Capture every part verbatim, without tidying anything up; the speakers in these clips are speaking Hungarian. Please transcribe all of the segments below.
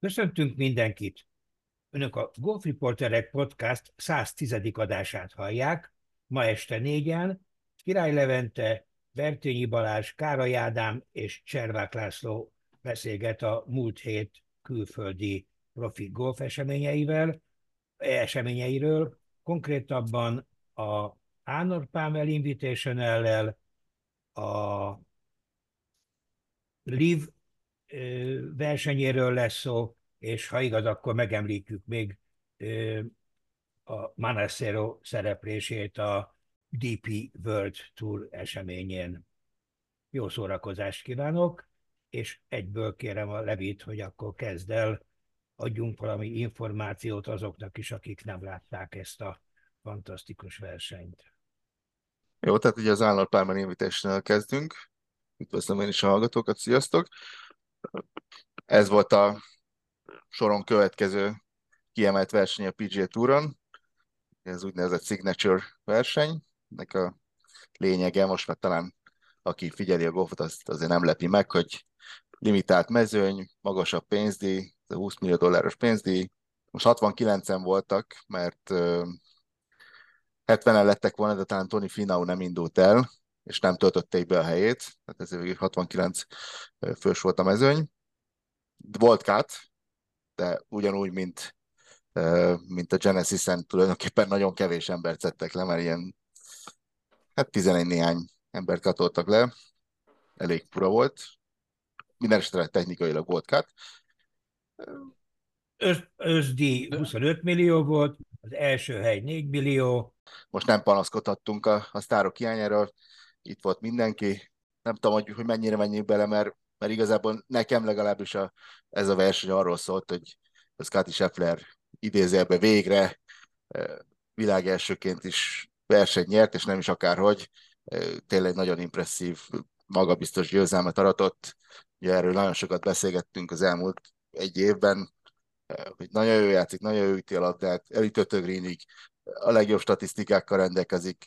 Köszöntünk mindenkit! Önök a Golf Reporterek Podcast száztizedik adását hallják. Ma este négyen Király Levente, Bertényi Balázs, Károly Ádám és Cservák László beszélget a múlt hét külföldi profi golf eseményeivel, eseményeiről, konkrétabban a Arnold Palmer Invitational-lel, a Live versenyéről lesz szó, és ha igaz, akkor megemlítjük még a Manacero szereplését a dé pé World Tour eseményén. Jó szórakozást kívánok, és egyből kérem a Levit, hogy akkor kezd el, adjunk valami információt azoknak is, akik nem látták ezt a fantasztikus versenyt. Jó, tehát ugye az Arnold Palmer Invitational kezdünk. Üdvözlöm én is a hallgatókat, sziasztok! Ez volt a soron következő kiemelt verseny a pé gé á Touron. Ez úgynevezett signature verseny. Ennek a lényege, most már talán aki figyeli a golfot, azt azért nem lepi meg, hogy limitált mezőny, magasabb pénzdíj, húsz millió dolláros pénzdíj. Most hatvankilencen voltak, mert hetvenen lettek volna, de talán Tony Finau nem indult el, és nem töltötték be a helyét, tehát ezért végül hatvankilenc fős volt a mezőny. Volt cut, de ugyanúgy, mint, mint a Genesis-en tulajdonképpen nagyon kevés embert szedtek le, mert ilyen hát tizenegy néhány embert katoltak le, elég fura volt. Minden esetre technikailag volt cut. Össz, összdíj huszonöt millió volt, az első hely négy millió. Most nem panaszkodhattunk a, a sztárok hiányáról, itt volt mindenki. Nem tudom, hogy, hogy mennyire menjünk bele, mert, mert igazából nekem legalábbis a, ez a verseny arról szólt, hogy a Scottie Scheffler idézőjelben végre világ elsőként is versenyt nyert, és nem is akárhogy. Tényleg nagyon impresszív, magabiztos győzelmet aratott. Ugye erről nagyon sokat beszélgettünk az elmúlt egy évben, hogy nagyon jó játszik, nagyon jó üti a labdát, elütött a greenig, a legjobb statisztikákkal rendelkezik,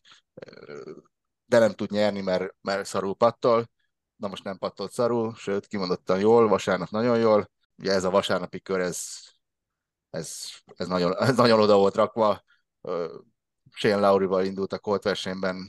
de nem tud nyerni, mert, mert szarul pattol. Na most nem pattolt szarul, sőt, kimondottan jól, vasárnap nagyon jól. Ugye ez a vasárnapi kör, ez, ez, ez, nagyon, ez nagyon oda volt rakva. Shane Lowry-val indult a Colt versenyben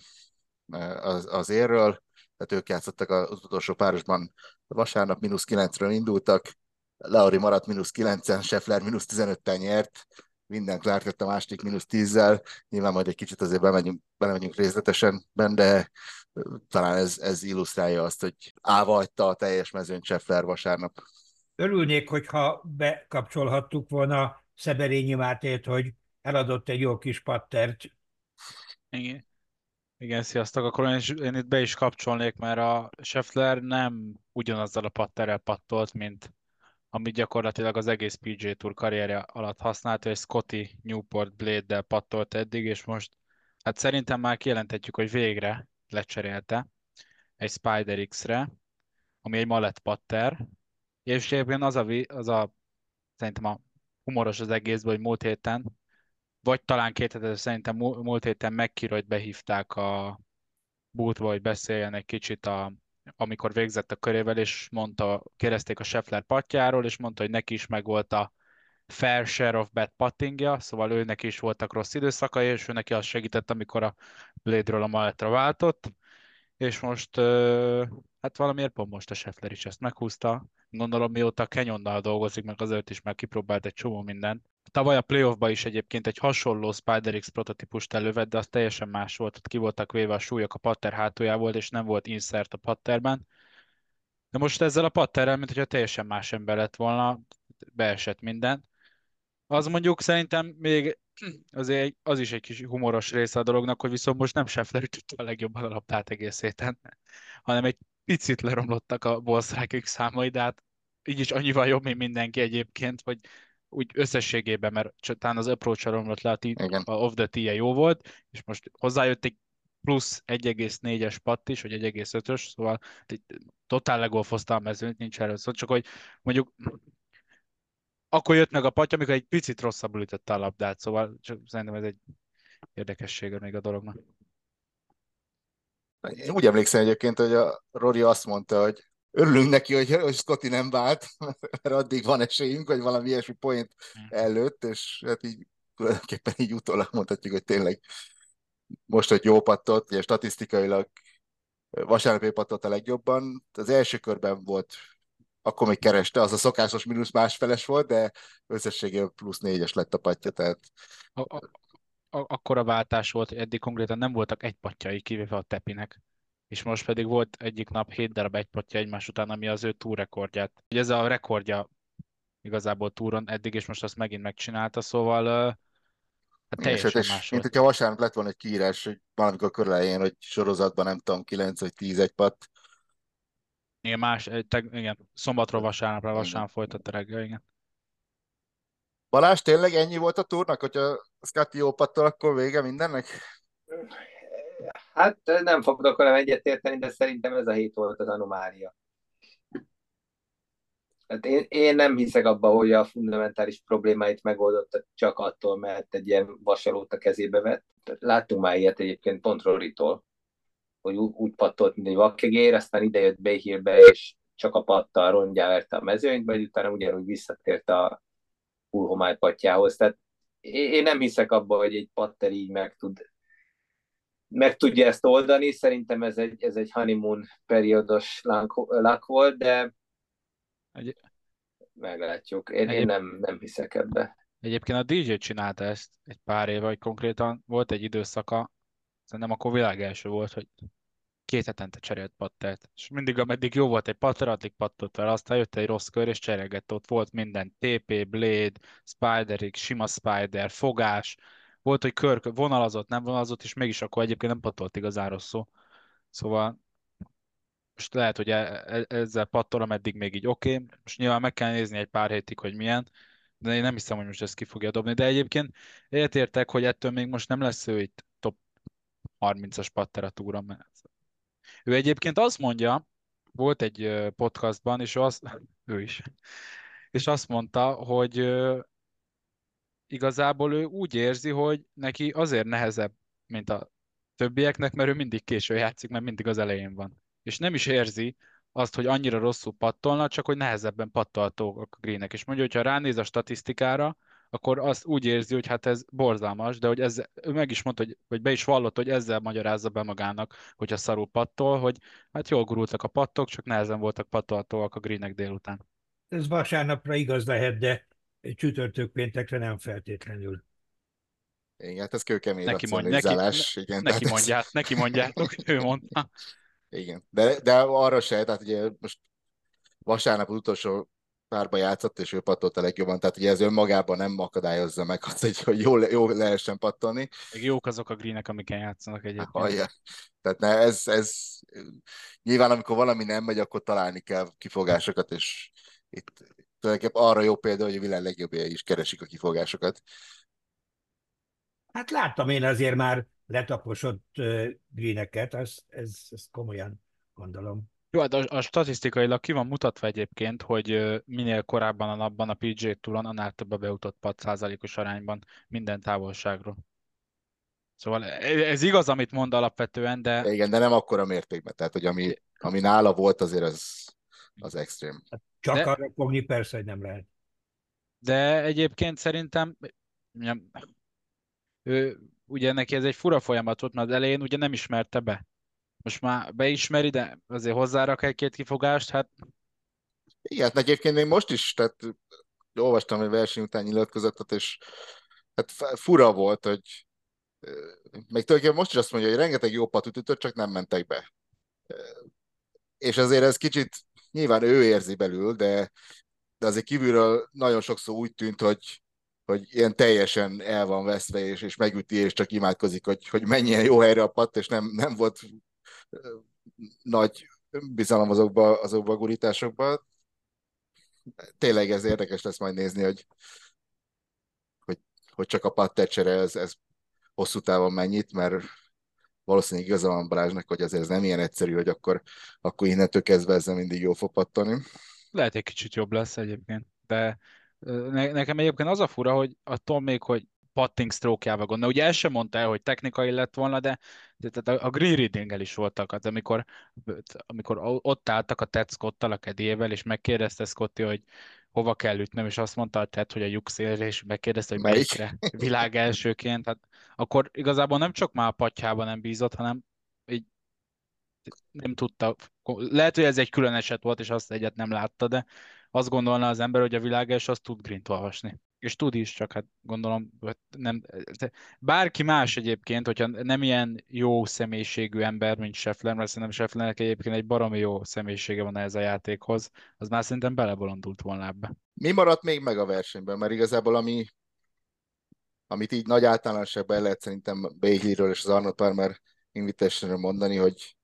az, az érről, tehát ők játszottak az utolsó párosban vasárnap, mínusz kilencről indultak, Lowry maradt mínusz kilencen, Scheffler mínusz tizenötten nyert, minden Clark lett a második mínusz tízzel, nyilván majd egy kicsit azért bemegyünk, belemegyünk részletesen, de talán ez, ez illusztrálja azt, hogy állva hagyta a teljes mezőn Scheffler vasárnap. Örülnék, hogyha bekapcsolhattuk volna Szeberényi Mátét, hogy eladott egy jó kis pattert. Igen, igen, sziasztok. Akkor én, is, én itt be is kapcsolnék, mert a Scheffler nem ugyanazzal a patterrel pattolt, mint amit gyakorlatilag az egész pé gé Tour karrierje alatt használta, és Scotty Newport Blade-del pattolt eddig, és most hát szerintem már kijelenthetjük, hogy végre lecserélte egy Spider X-re, ami egy mallet patter, és egyébként az a, vi- az a szerintem a humoros az egészben, hogy múlt héten, vagy talán két hete, szerintem mú- múlt héten McIlroyt behívták a bútba, hogy beszéljen egy kicsit, a, amikor végzett a körével, és mondta, kérdezték a Scheffler patjáról, és mondta, hogy neki is megvolt a fair share of bad puttingja, szóval őnek is voltak rossz időszakai, és ő neki az segített, amikor a Blade-ről a Malletra váltott, és most, ö, hát valamiért pont most a Scheffler is ezt meghúzta. Gondolom, mióta a Canyonnal dolgozik, meg azért is már kipróbált egy csomó mindent. Tavaly a playoffba is egyébként egy hasonló Spider X prototípust elővett, de az teljesen más volt. Ott ki voltak véve a súlyok a patter hátuljából, és nem volt insert a patterben. De most ezzel a patterrel, mint hogyha teljesen más ember lett volna, beesett minden. Az mondjuk szerintem még azért egy- az is egy kis humoros része a dolognak, hogy viszont most nem Scheffler ütötte a legjobban a labdát egész héten, hanem egy picit leromlottak a ballstrike számai, de hát így is annyival jobb, mint mindenki egyébként, hogy úgy összességében, mert csak talán az approach romlott le, a, tí- Igen. a off the tee jó volt, és most hozzájött egy plusz egy egész négyes patt is, vagy egy egész ötös, szóval totál legolfozta a mezőnyt, nincs erről szó, csak hogy mondjuk akkor jött meg a patya, amikor egy picit rosszabbul ütötte a labdát, szóval csak szerintem ez egy érdekessége még a dolognak. Én úgy emlékszem egyébként, hogy a Rory azt mondta, hogy örülünk neki, hogy, hogy Scotty nem vált, mert addig van esélyünk, hogy valami ilyesmi point előtt, és hát így tulajdonképpen így utólag mondhatjuk, hogy tényleg most, hogy jó pattott, ugye statisztikailag vasárnap pattott a legjobban. Az első körben volt, akkor még kereste, az a szokásos mínusz másfeles volt, de összességében plusz négyes lett a patja, tehát A, a, a, akkora váltás volt, hogy eddig konkrétan nem voltak egy pattyai, kivéve a Tepinek. És most pedig volt egyik nap hét darab egy patja egymás után, ami az ő túrrekordját. Ugye ez a rekordja igazából túron eddig, és most azt megint megcsinálta, szóval ö, hát és, hát, teljesen és más mint volt. hogyha vasárnap lett volna egy kiírás, hogy valamikor körülején, hogy sorozatban nem tudom, kilenc vagy tíz egy patt. Igen, más, egy teg, igen, szombatról vasárnapra, Igen. vasárnap folytatta reggel, igen. Balázs, tényleg ennyi volt a túrnak, hogyha Scotty jó pattol, akkor vége mindennek? Hát nem fogok velem egyetérteni, de szerintem ez a hét volt az anomália. Hát én, én nem hiszek abba, hogy a fundamentális problémáit megoldotta csak attól, mert egy ilyen vasalót a kezébe vett. Tehát láttunk már ilyet egyébként pont Rory-tól, hogy úgy, úgy pattolt, mint egy vakkegér, aztán idejött Behirbe, és csak a pattal rongyá verte a mezőnyt, vagy utána ugyanúgy visszatért a full homály patjához. Tehát én én nem hiszek abba, hogy egy patter így meg tud meg tudja ezt oldani. Szerintem ez egy, ez egy honeymoon periódos lak volt, de Egy, meglátjuk. Én, én egyéb, nem, nem hiszek ebbe. egyébként a dé dzsé csinálta ezt egy pár éve, hogy konkrétan volt egy időszaka, szerintem akkor világ első volt, hogy két hetente cserélt pattert. És mindig, ameddig jó volt egy patter, addig pattott vele, aztán jött egy rossz kör, és cserélgett, ott volt minden, té pé, blade, spiderig, sima spider, fogás, volt, hogy kör, vonalazott, nem vonalazott, és mégis akkor egyébként nem pattolt igazán rosszul. Szóval most lehet, hogy e- e- ezzel pattolom eddig még így oké, okay. Most nyilván meg kell nézni egy pár hétig, hogy milyen, de én nem hiszem, hogy most ezt ki fogja dobni. De egyébként értek, hogy ettől még most nem lesz ő itt top harmincas patter a túron, mert ő egyébként azt mondja, volt egy ö, podcastban, és ő, azt, ő is, és azt mondta, hogy ö, igazából ő úgy érzi, hogy neki azért nehezebb, mint a többieknek, mert ő mindig késő játszik, mert mindig az elején van. És nem is érzi azt, hogy annyira rosszul pattolna, csak hogy nehezebben pattolhatók a greenek. És mondja, hogy ha ránéz a statisztikára, akkor azt úgy érzi, hogy hát ez borzalmas, de hogy ez, ő meg is mondta, hogy, vagy be is vallott, hogy ezzel magyarázza be magának, hogyha szarul pattol, hogy hát jól gurultak a pattok, csak nehezen voltak pattolhatóak a greenek délután. Ez vasárnapra igaz lehet, de csütörtök péntekre nem feltétlenül. Igen, hát ez kőkemény Neki mondj, neki, ne, racionalizálás, igen, neki tehát ez, mondját, neki mondjátok, ő mondta. igen. De, de arra se, tehát ugye most vasárnap az utolsó párba játszott, és ő pattolt a legjobban, tehát ugye ez önmagában nem akadályozza meg azt, hogy, hogy jól, jól lehessen pattolni. Még jók azok a greenek, amiken játszanak egyébként. Hallja. Tehát ne, ez, ez nyilván amikor valami nem megy, akkor találni kell kifogásokat, és itt tulajdonképpen arra jó példa, hogy a világ legjobbjai is keresik a kifogásokat. Hát láttam én azért már letaposott uh, greeneket, ezt, ez, ezt komolyan gondolom. Jó, hát a, a statisztikailag ki van mutatva egyébként, hogy ö, minél korábban a napban a pé gé Touron, annál több a beütött pad százalékos arányban minden távolságról. Szóval ez, ez igaz, amit mond alapvetően, De de, igen, de nem akkora mértékben, tehát hogy ami, ami nála volt, azért az, az extrém. Csak de, arra fogni persze, hogy nem lehet. de egyébként szerintem mondjam, ő, ugye neki ez egy fura folyamat volt, mert az elején ugye nem ismerte be. Most már beismeri, de azért hozzárak egy-két kifogást, hát Igen, hát egyébként még most is, tehát olvastam egy verseny után nyilatkozatot, és hát fura volt, hogy még tulajdonképpen most is azt mondja, hogy rengeteg jó patut ütött, csak nem mentek be. És azért ez kicsit, nyilván ő érzi belül, de, de azért kívülről nagyon sokszor úgy tűnt, hogy, hogy ilyen teljesen el van veszve, és, és megüti, és csak imádkozik, hogy, hogy menjen jó helyre a patt, és nem, nem volt nagy bizalom azokba, azokba a gurításokba. Tényleg ez érdekes lesz majd nézni, hogy, hogy, hogy csak a pattercsere ez, ez hosszú távon mennyit, mert valószínűleg igaza van Balázsnak, hogy azért ez nem ilyen egyszerű, hogy akkor, akkor innentől kezdve ezzel mindig jól fog pattani. lehet egy kicsit jobb lesz egyébként. De ö, ne, nekem egyébként az a fura, hogy attól még, hogy putting stroke-jával gondol. Ugye el sem mondta el, hogy technikai lett volna, de, de tehát a, a green reading-el is voltak, az, amikor, amikor ott álltak a Ted Scottal a kedélyével, és megkérdezte Scotty, hogy hova kell ütnöm, és azt mondta a Ted, hogy a lyuk szélre, és megkérdezte, hogy Melyik? melyikre világ elsőként. Hát akkor igazából nem csak már a pattyában nem bízott, hanem így nem tudta. Lehet, hogy ez egy külön eset volt, és azt egyet nem látta, de azt gondolna az ember, hogy a világ első az tud grint olvasni. És tud is, csak hát gondolom, hogy nem. Bárki más egyébként, hogyha nem ilyen jó személyiségű ember, mint Scheffler, mert szerintem Schefflernek egyébként egy baromi jó személyisége van ez a játékhoz, az már szerintem belebolondult volna ebbe. Mi maradt még meg a versenyben? Mert igazából ami, amit így nagy általánosságban el lehet szerintem Bailey-ről és az Arnold Palmer Invitationről mondani, hogy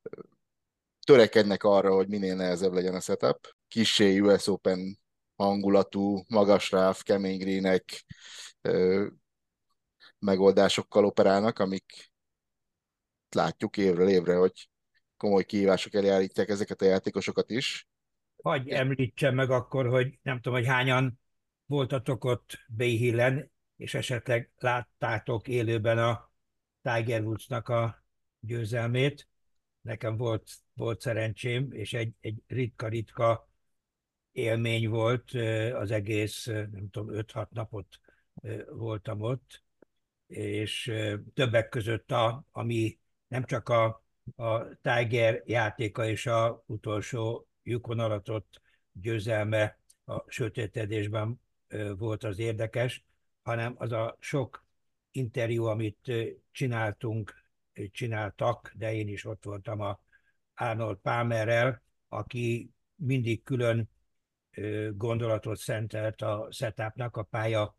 törekednek arra, hogy minél nehezebb legyen a setup. Kissé U S Open hangulatú, magas ráv, kemény greenek ö, megoldásokkal operálnak, amik látjuk évről évre, hogy komoly kihívások elé állítják ezeket a játékosokat is. Hagy említsem meg akkor, hogy nem tudom, hogy hányan voltatok ott Bay Hillen, és esetleg láttátok élőben a Tiger Woodsnak a győzelmét. Nekem volt, volt szerencsém, és egy, egy ritka-ritka élmény volt, az egész, nem tudom, öt-hat napot voltam ott, és többek között, a, ami nem csak a, a Tiger játéka és a utolsó lyukon aratott győzelme a sötétedésben volt az érdekes, hanem az a sok interjú, amit csináltunk, csináltak, de én is ott voltam a Arnold Palmerrel, aki mindig külön gondolatot szentelt a setupnak, a pálya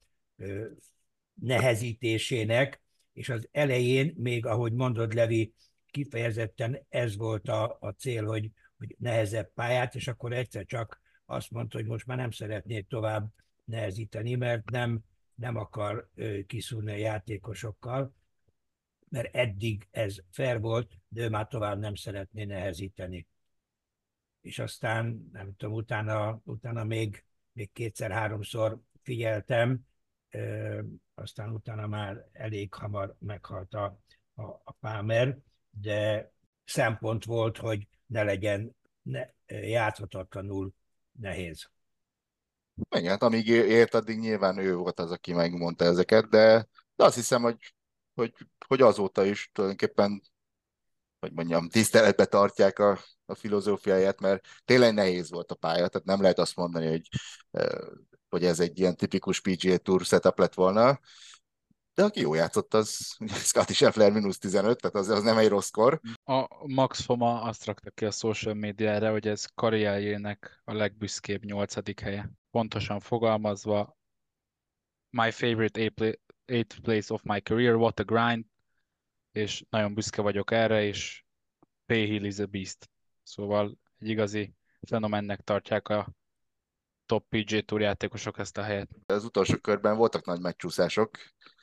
nehezítésének, és az elején, még ahogy mondod, Levi, kifejezetten ez volt a, a cél, hogy, hogy nehezebb pályát, és akkor egyszer csak azt mondta, hogy most már nem szeretnék tovább nehezíteni, mert nem, nem akar kiszúrni a játékosokkal, mert eddig ez fair volt, de ő már tovább nem szeretné nehezíteni. És aztán, nem tudom, utána, utána még, még kétszer-háromszor figyeltem, ö, aztán utána már elég hamar meghalt a, a, a Palmer, de szempont volt, hogy ne legyen ne, játszhatatlanul nehéz. Igen, hát amíg ért, addig nyilván ő volt az, aki megmondta ezeket, de, de azt hiszem, hogy, hogy, hogy azóta is tulajdonképpen, hogy mondjam, tiszteletbe tartják a, a filozófiáját, mert tényleg nehéz volt a pálya, tehát nem lehet azt mondani, hogy, hogy ez egy ilyen tipikus pé gé á Tour setup lett volna, de aki jó játszott, az Scotty Scheffler mínusz tizenöt, tehát az, az nem egy rossz kor. A Max Homa azt rakta ki a social médiára, hogy ez karrierjének a legbüszkébb nyolcadik helye. Pontosan fogalmazva, my favorite eighth place of my career, what a grind, és nagyon büszke vagyok erre, és Bay Hill is a beast. Szóval egy igazi fenomennek tartják a top pé gé Tour játékosok ezt a helyet. Az utolsó körben voltak nagy meccsúszások.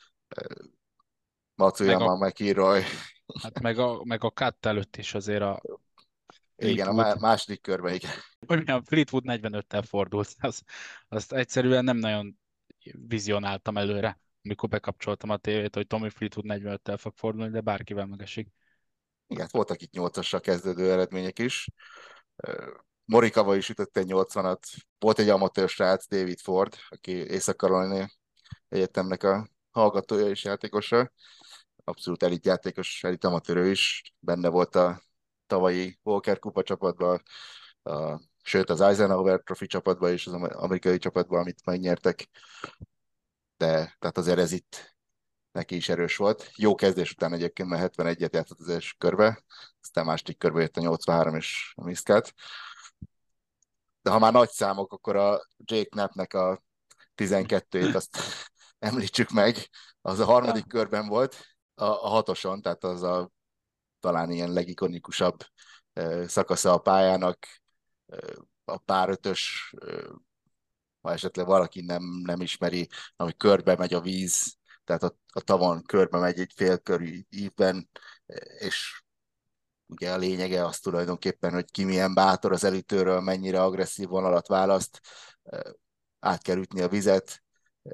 Matsuyama, McIlroy. Hát meg a, meg a cut előtt is azért a Igen, a második körben, igen. Hogy milyen Fleetwood negyvenöttel fordult, az, azt egyszerűen nem nagyon vizionáltam előre, amikor bekapcsoltam a tévét, hogy Tommy Fleetwood negyvenöttel fog fordulni, de bárkivel megesik. Igen, voltak itt nyolcassal kezdődő eredmények is. Morikawa is ütött egy nyolcvanat. Volt egy amatőr srác, David Ford, aki Észak-Carolina Egyetemnek a hallgatója és játékosa. Abszolút elit játékos, elit amatőr is. Benne volt a tavalyi Walker Kupa csapatban, a, sőt az Eisenhower Trophy csapatban és az amerikai csapatban, amit megnyertek. De tehát azért ez itt neki is erős volt. Jó kezdés után egyébként, mert hetvenegyet játszott az első körbe, aztán második körbe jött a nyolcvanhárom és a Miskat. De ha már nagy számok, akkor a Jake Knappnek a tizenkettőjét azt említsük meg. Az a harmadik ja. körben volt, a, a hatoson, tehát az a talán ilyen legikonikusabb uh, szakasza a pályának, uh, a párötös, uh, ha esetleg valaki nem, nem ismeri, ami körbe megy a víz, tehát a, a tavon körbe megy egy félkörű ívben, és ugye a lényege az tulajdonképpen, hogy ki milyen bátor az elütőről, mennyire agresszív vonalat választ, át kell ütni a vizet,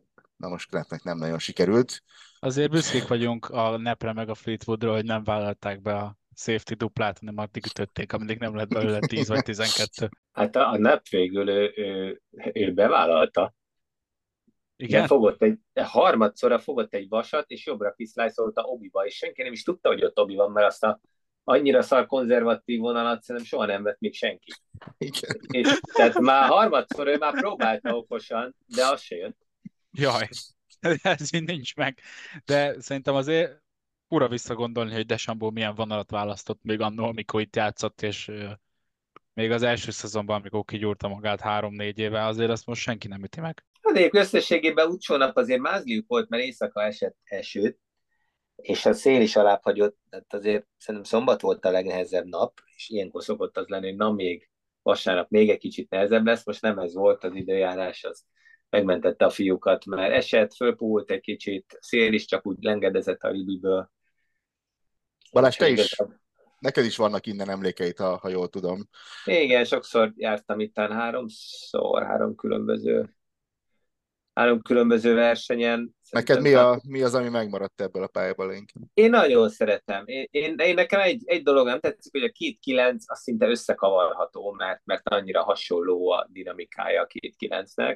na most Grantnek nem nagyon sikerült. Azért büszkék vagyunk a Nepre meg a Fleetwoodra, hogy nem vállalták be a safety duplát, hanem addig ütötték, ameddig nem lett belőle tíz vagy tizenkettő. Hát a, a nap végül ő, ő, ő bevállalta. Igen? De fogott egy, de harmadszorra fogott egy vasat, és jobbra kiszlájszolta Obiba, és senki nem is tudta, hogy ott Obi van, mert azt a annyira szar konzervatív vonalat szerintem soha nem vett még senki. Igen. És tehát már harmadszor ő már próbálta okosan, de az se jött. Jaj, ez így nincs meg. De szerintem azért fura visszagondolni, hogy Deschambault milyen vonalat választott még annól, amikor itt játszott, és uh, még az első szezonban, amikor kigyúrta magát három-négy éve, azért azt most senki nem üti meg. Hát egyébként összességében utcsó nap azért mázliuk volt, mert éjszaka esett esőt, és a szél is alább hagyott, tehát azért szerintem szombat volt a legnehezebb nap, és ilyenkor szokott az lenni, hogy na még vasárnap még egy kicsit nehezebb lesz, most nem ez volt az időjárás, az megmentette a fiúkat, mert esett, fölpúlt egy kicsit, szél is csak úgy lengedezett a ribiből. Balázs, te is, neked is vannak innen emlékeit, ha, ha jól tudom. Igen, sokszor jártam itt háromszor, három különböző három különböző versenyen. Neked mi, a, mi az, ami megmaradt ebből a pályából inkább? Én nagyon szeretem. Én, én, én nekem egy, egy dolog nem tetszik, hogy a két kilenc az szinte összekavarható, mert, mert annyira hasonló a dinamikája a két kilencnek.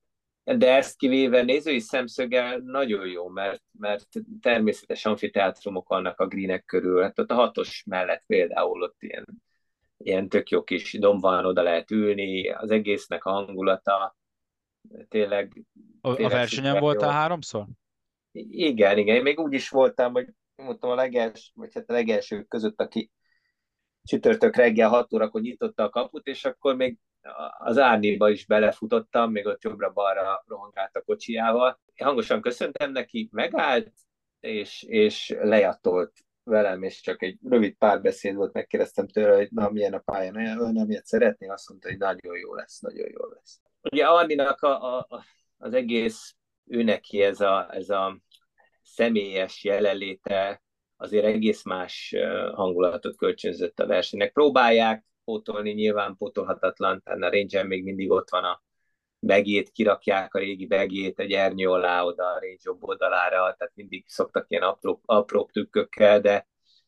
De ezt kivéve nézői szemszöggel nagyon jó, mert, mert természetes amfiteátrumok vannak a greenek körül. Hát ott a hatos mellett például ott ilyen, ilyen tök jó kis domb van, oda lehet ülni, az egésznek a hangulata tényleg... A, tényleg a versenyen voltál háromszor? Igen, igen. Én még úgy is voltam, hogy mondtam a legelső, vagy hát a legelsők között, aki csütörtök reggel hat órakor nyitotta a kaput, és akkor még az árnyéba is belefutottam, még ott jobbra-balra rohangált a kocsijával. Én hangosan köszöntem neki, megállt, és, és lejatolt velem, és csak egy rövid párbeszéd volt, megkérdeztem tőle, hogy na, milyen a pálya, olyan, amilyet szeretné, azt mondta, hogy nagyon jó lesz, nagyon jó lesz. Ugye Arninak a, a, az egész ő neki ez a, ez a személyes jelenléte azért egész más hangulatot kölcsönzött a versenynek. Próbálják pótolni, nyilván pótolhatatlan, tehát a Range-en még mindig ott van a begét, kirakják a régi begét egy ernyő alá oda a Range jobb oldalára, tehát mindig szoktak ilyen apró, apró trükkökkel, de,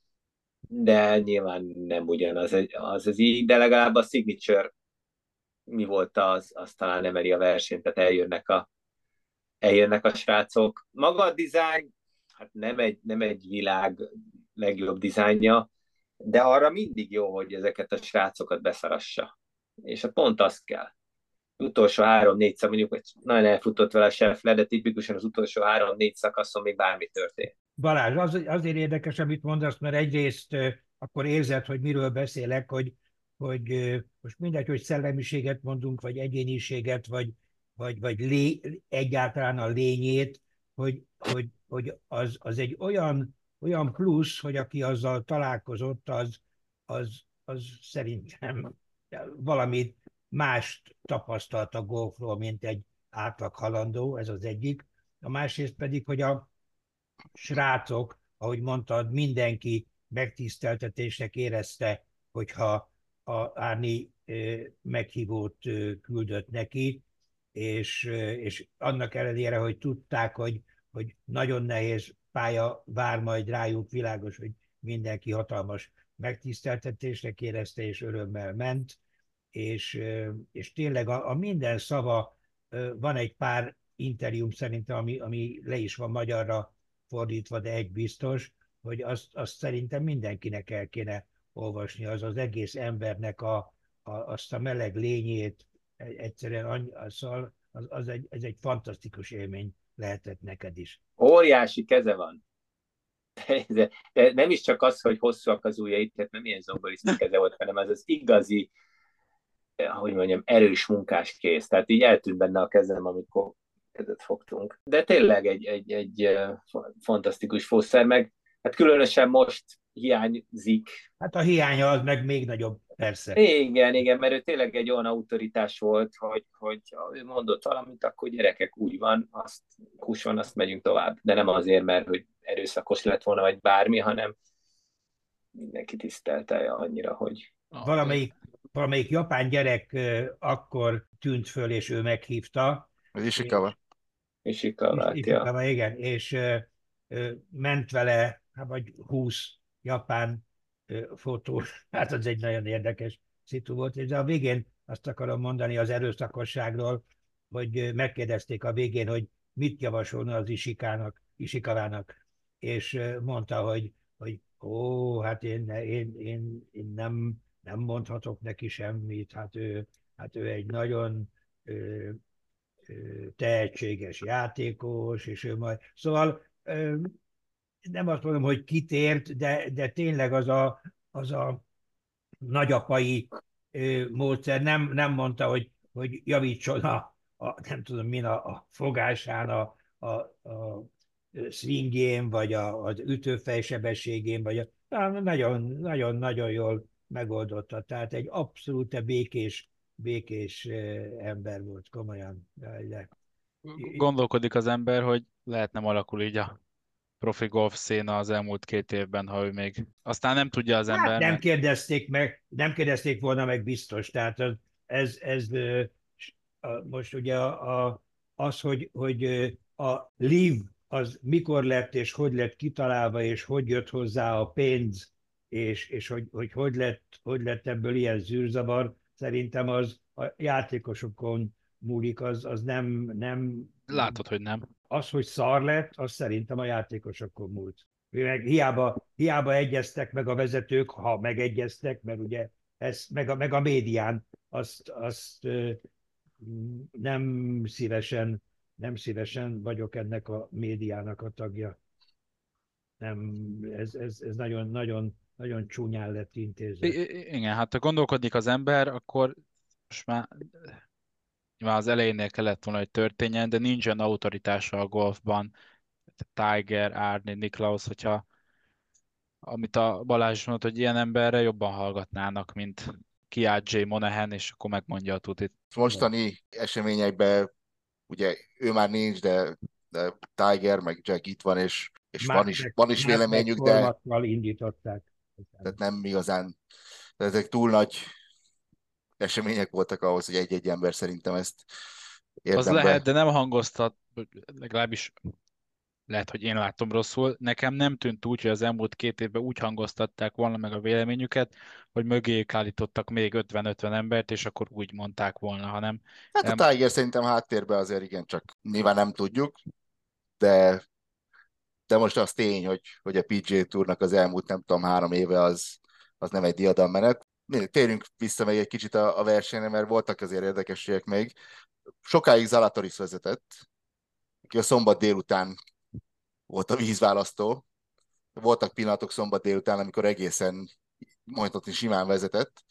de nyilván nem ugyanaz az, az így, de legalább a Signature mi volt az, az talán emeli a versenyt, tehát eljönnek a eljönnek a srácok. Maga a dizájn, hát nem egy, nem egy világ legjobb dizájnja, de arra mindig jó, hogy ezeket a srácokat beszarassa. És a pont azt kell. Az utolsó három-négy szak, mondjuk, hogy nagyon elfutott vele a Scheffler, de tipikusan az utolsó három-négy szakaszon még bármi történt. Balázs, az, azért érdekes, amit mondasz, mert egyrészt akkor érzed, hogy miről beszélek, hogy, hogy most mindegy, hogy szellemiséget mondunk, vagy egyéniséget, vagy, vagy, vagy lé, egyáltalán a lényét, hogy, hogy, hogy az, az egy olyan, olyan plusz, hogy aki azzal találkozott, az, az, az szerintem valamit mást tapasztalt a golfról, mint egy átlag halandó, ez az egyik. A másrészt pedig, hogy a srácok, ahogy mondtad, mindenki megtiszteltetésnek érezte, hogyha a Árni meghívót küldött neki, és, és annak ellenére, hogy tudták, hogy, hogy nagyon nehéz pálya vár majd rájuk, világos, hogy mindenki hatalmas megtiszteltetésnek érezte, és örömmel ment, és, és tényleg a, a minden szava, van egy pár interjúm szerintem, ami, ami le is van magyarra fordítva, de egy biztos, hogy azt, azt szerintem mindenkinek el kéne olvasni, az az egész embernek a, a, azt a meleg lényét, egyszerűen az, az, az egy, ez egy fantasztikus élmény lehetett neked is. Óriási keze van. De, de nem is csak az, hogy hosszúak az ujjai, tehát nem ilyen zongoriszti keze volt, hanem az az igazi, hogy mondjam, erős munkás kéz. Tehát így eltűnt benne a kezem, amikor kezet fogtunk. De tényleg egy, egy, egy fantasztikus fószer, meg hát különösen most hiányzik. Hát a hiánya az meg még nagyobb, persze. Igen, igen, mert ő tényleg egy olyan autoritás volt, hogy, hogy ő mondott valamit, akkor gyerekek, úgy van, azt hús van, azt megyünk tovább. De nem azért, mert hogy erőszakos lett volna, vagy bármi, hanem mindenki tisztelte annyira, hogy... Valamelyik, valamelyik japán gyerek akkor tűnt föl, és ő meghívta. Az Ishikawa. Ishikawa-t, ja. Ishikawa, igen, és ö, ö, ment vele, hát vagy húsz japán ö, fotós, hát az egy nagyon érdekes szitu volt, és a végén azt akarom mondani az erőszakosságról, hogy ö, megkérdezték a végén, hogy mit javasolna az Ishikának, Ishikavának, és ö, mondta, hogy, hogy ó, hát én, én, én, én nem, nem mondhatok neki semmit, hát ő, hát ő egy nagyon ö, tehetséges játékos, és ő majd... Szóval nem azt mondom, hogy kitért, de, de tényleg az a, az a nagyapai módszer nem, nem mondta, hogy, hogy javítson a, a nem tudom min, a, a fogásán, a, a, a swingjén, vagy a, az ütőfejsebességén, vagy a, nagyon, nagyon, nagyon jól megoldotta. Tehát egy abszolút békés, békés ember volt, komolyan. De, Gondolkodik az ember, hogy lehet nem alakul így a profi golf széna az elmúlt két évben, ha ő még... Aztán nem tudja az hát ember, nem mert... kérdezték meg, nem kérdezték volna meg biztos. Tehát az- ez, ez ö, s- a- most ugye a, a, az, hogy, hogy ö, a Liv az mikor lett, és hogy lett kitalálva, és hogy jött hozzá a pénz, és, és hogy, hogy, hogy, lett, hogy lett ebből ilyen zűrzavar, szerintem az a játékosokon múlik, az, az nem, nem, Látod, hogy nem. az, hogy szar lett, az szerintem a játékosokon múlt. Meg hiába, hiába egyeztek meg a vezetők, ha megegyeztek, mert ugye ez, meg, a, meg a médián, azt, azt ö, nem szívesen, nem szívesen vagyok ennek a médiának a tagja. Nem, ez, ez, ez nagyon, nagyon, nagyon csúnyán lett I- intézve. i- igen, hát ha gondolkodik az ember, akkor most már, már az elejénél kellett volna, hogy történjen, de nincsen autoritása a golfban. Tiger, Árni, Niklaus, hogyha amit a Balázs is mondott, hogy ilyen emberre jobban hallgatnának, mint kiállt Jay Monahan, és akkor megmondja a tutit. Mostani eseményekben ugye ő már nincs, de, de Tiger meg Jack itt van, és, és van is, van is véleményük, de indították. tehát nem igazán, de ezek túl nagy események voltak ahhoz, hogy egy-egy ember szerintem ezt Az érdembe. lehet, de nem hangoztat, legalábbis lehet, hogy én látom rosszul. Nekem nem tűnt úgy, hogy az elmúlt két évben úgy hangoztatták volna meg a véleményüket, hogy mögéjük állítottak még ötven-ötven embert, és akkor úgy mondták volna, hanem Hát a nem, Tiger szerintem háttérben azért igen, csak nyilván nem tudjuk, de, de most az tény, hogy, hogy a pé gé á Tournak az elmúlt nem tudom három éve az, az nem egy diadalmenet. Térjünk vissza még egy kicsit a, a versenyre, mert voltak azért érdekességek még. Sokáig Zalatoris vezetett, aki a szombat délután volt a vízválasztó. Voltak pillanatok szombat délután, amikor egészen mondhatni simán vezetett.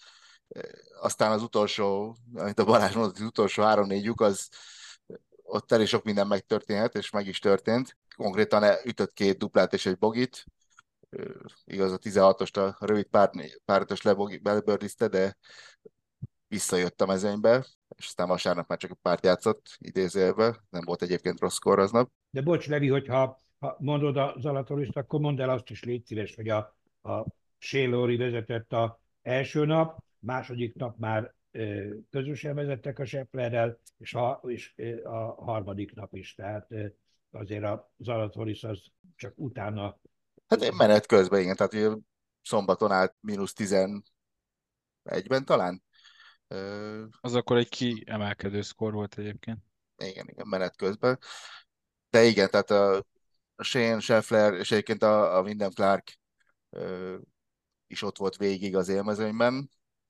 Aztán az utolsó, amit a Balázs mondott, az utolsó három-négy lyuk, az ott elég sok minden megtörténhet, és meg is történt. Konkrétan ütött két duplát és egy bogit. Igaz, a tizenhatost a rövid pár, páratos lebördizte, de visszajött a mezőnybe, és aztán vasárnap már csak a párt játszott idézőjelben, nem volt egyébként rossz skor aznap. De bocs, Levi, hogyha ha mondod a Zalatorist, akkor mondd el azt is, légy szíves, hogy a, a Shane Lowry vezetett a első nap, második nap már ö, közösen vezettek a Schefflerrel, és, a, és ö, a harmadik nap is. Tehát ö, azért a Zalatoris az csak utána. Hát én menet közben, igen, tehát ugye szombaton állt mínusz tizenegyben talán. Ö, az akkor egy kiemelkedő szkor volt egyébként. igen, igen, menet közben. De igen, tehát a, a Shane, Scheffler, és egyébként a, a Wyndham Clark ö, is ott volt végig az élmezőnyben.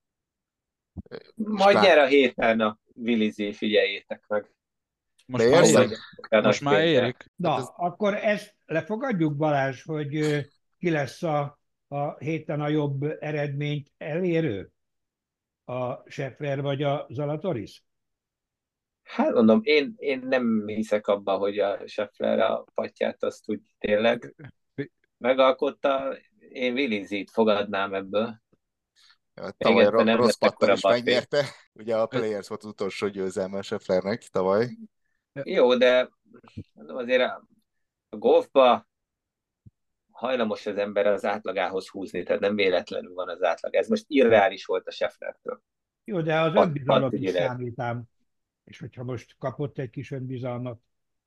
Majd Clark... nyer a héten a Willizé, figyeljétek meg. Most már, érzem? érik. Most már érik. Na, Hát ez... akkor ezt lefogadjuk, Balázs, hogy ö, ki lesz a, a héten a jobb eredményt elérő? A Scheffler vagy a Zalatoris? Hát mondom, én, én nem hiszek abba, hogy a Scheffler a patját azt úgy tényleg megalkotta. Én Willizét fogadnám ebből. Ja, tavaly Engedve nem rossz lett pattal ekkora is baté. megnyerte. Ugye a Players volt az utolsó győzelme a Schefflernek tavaly. Jó, de mondom, azért a, a golfba hajlamos az ember az átlagához húzni, tehát nem véletlenül van az átlag. Ez most irreális volt a Schefflertől. Jó, de az Pat, önbizalom is patügyileg. számít ám. És hogyha most kapott egy kis önbizalmat,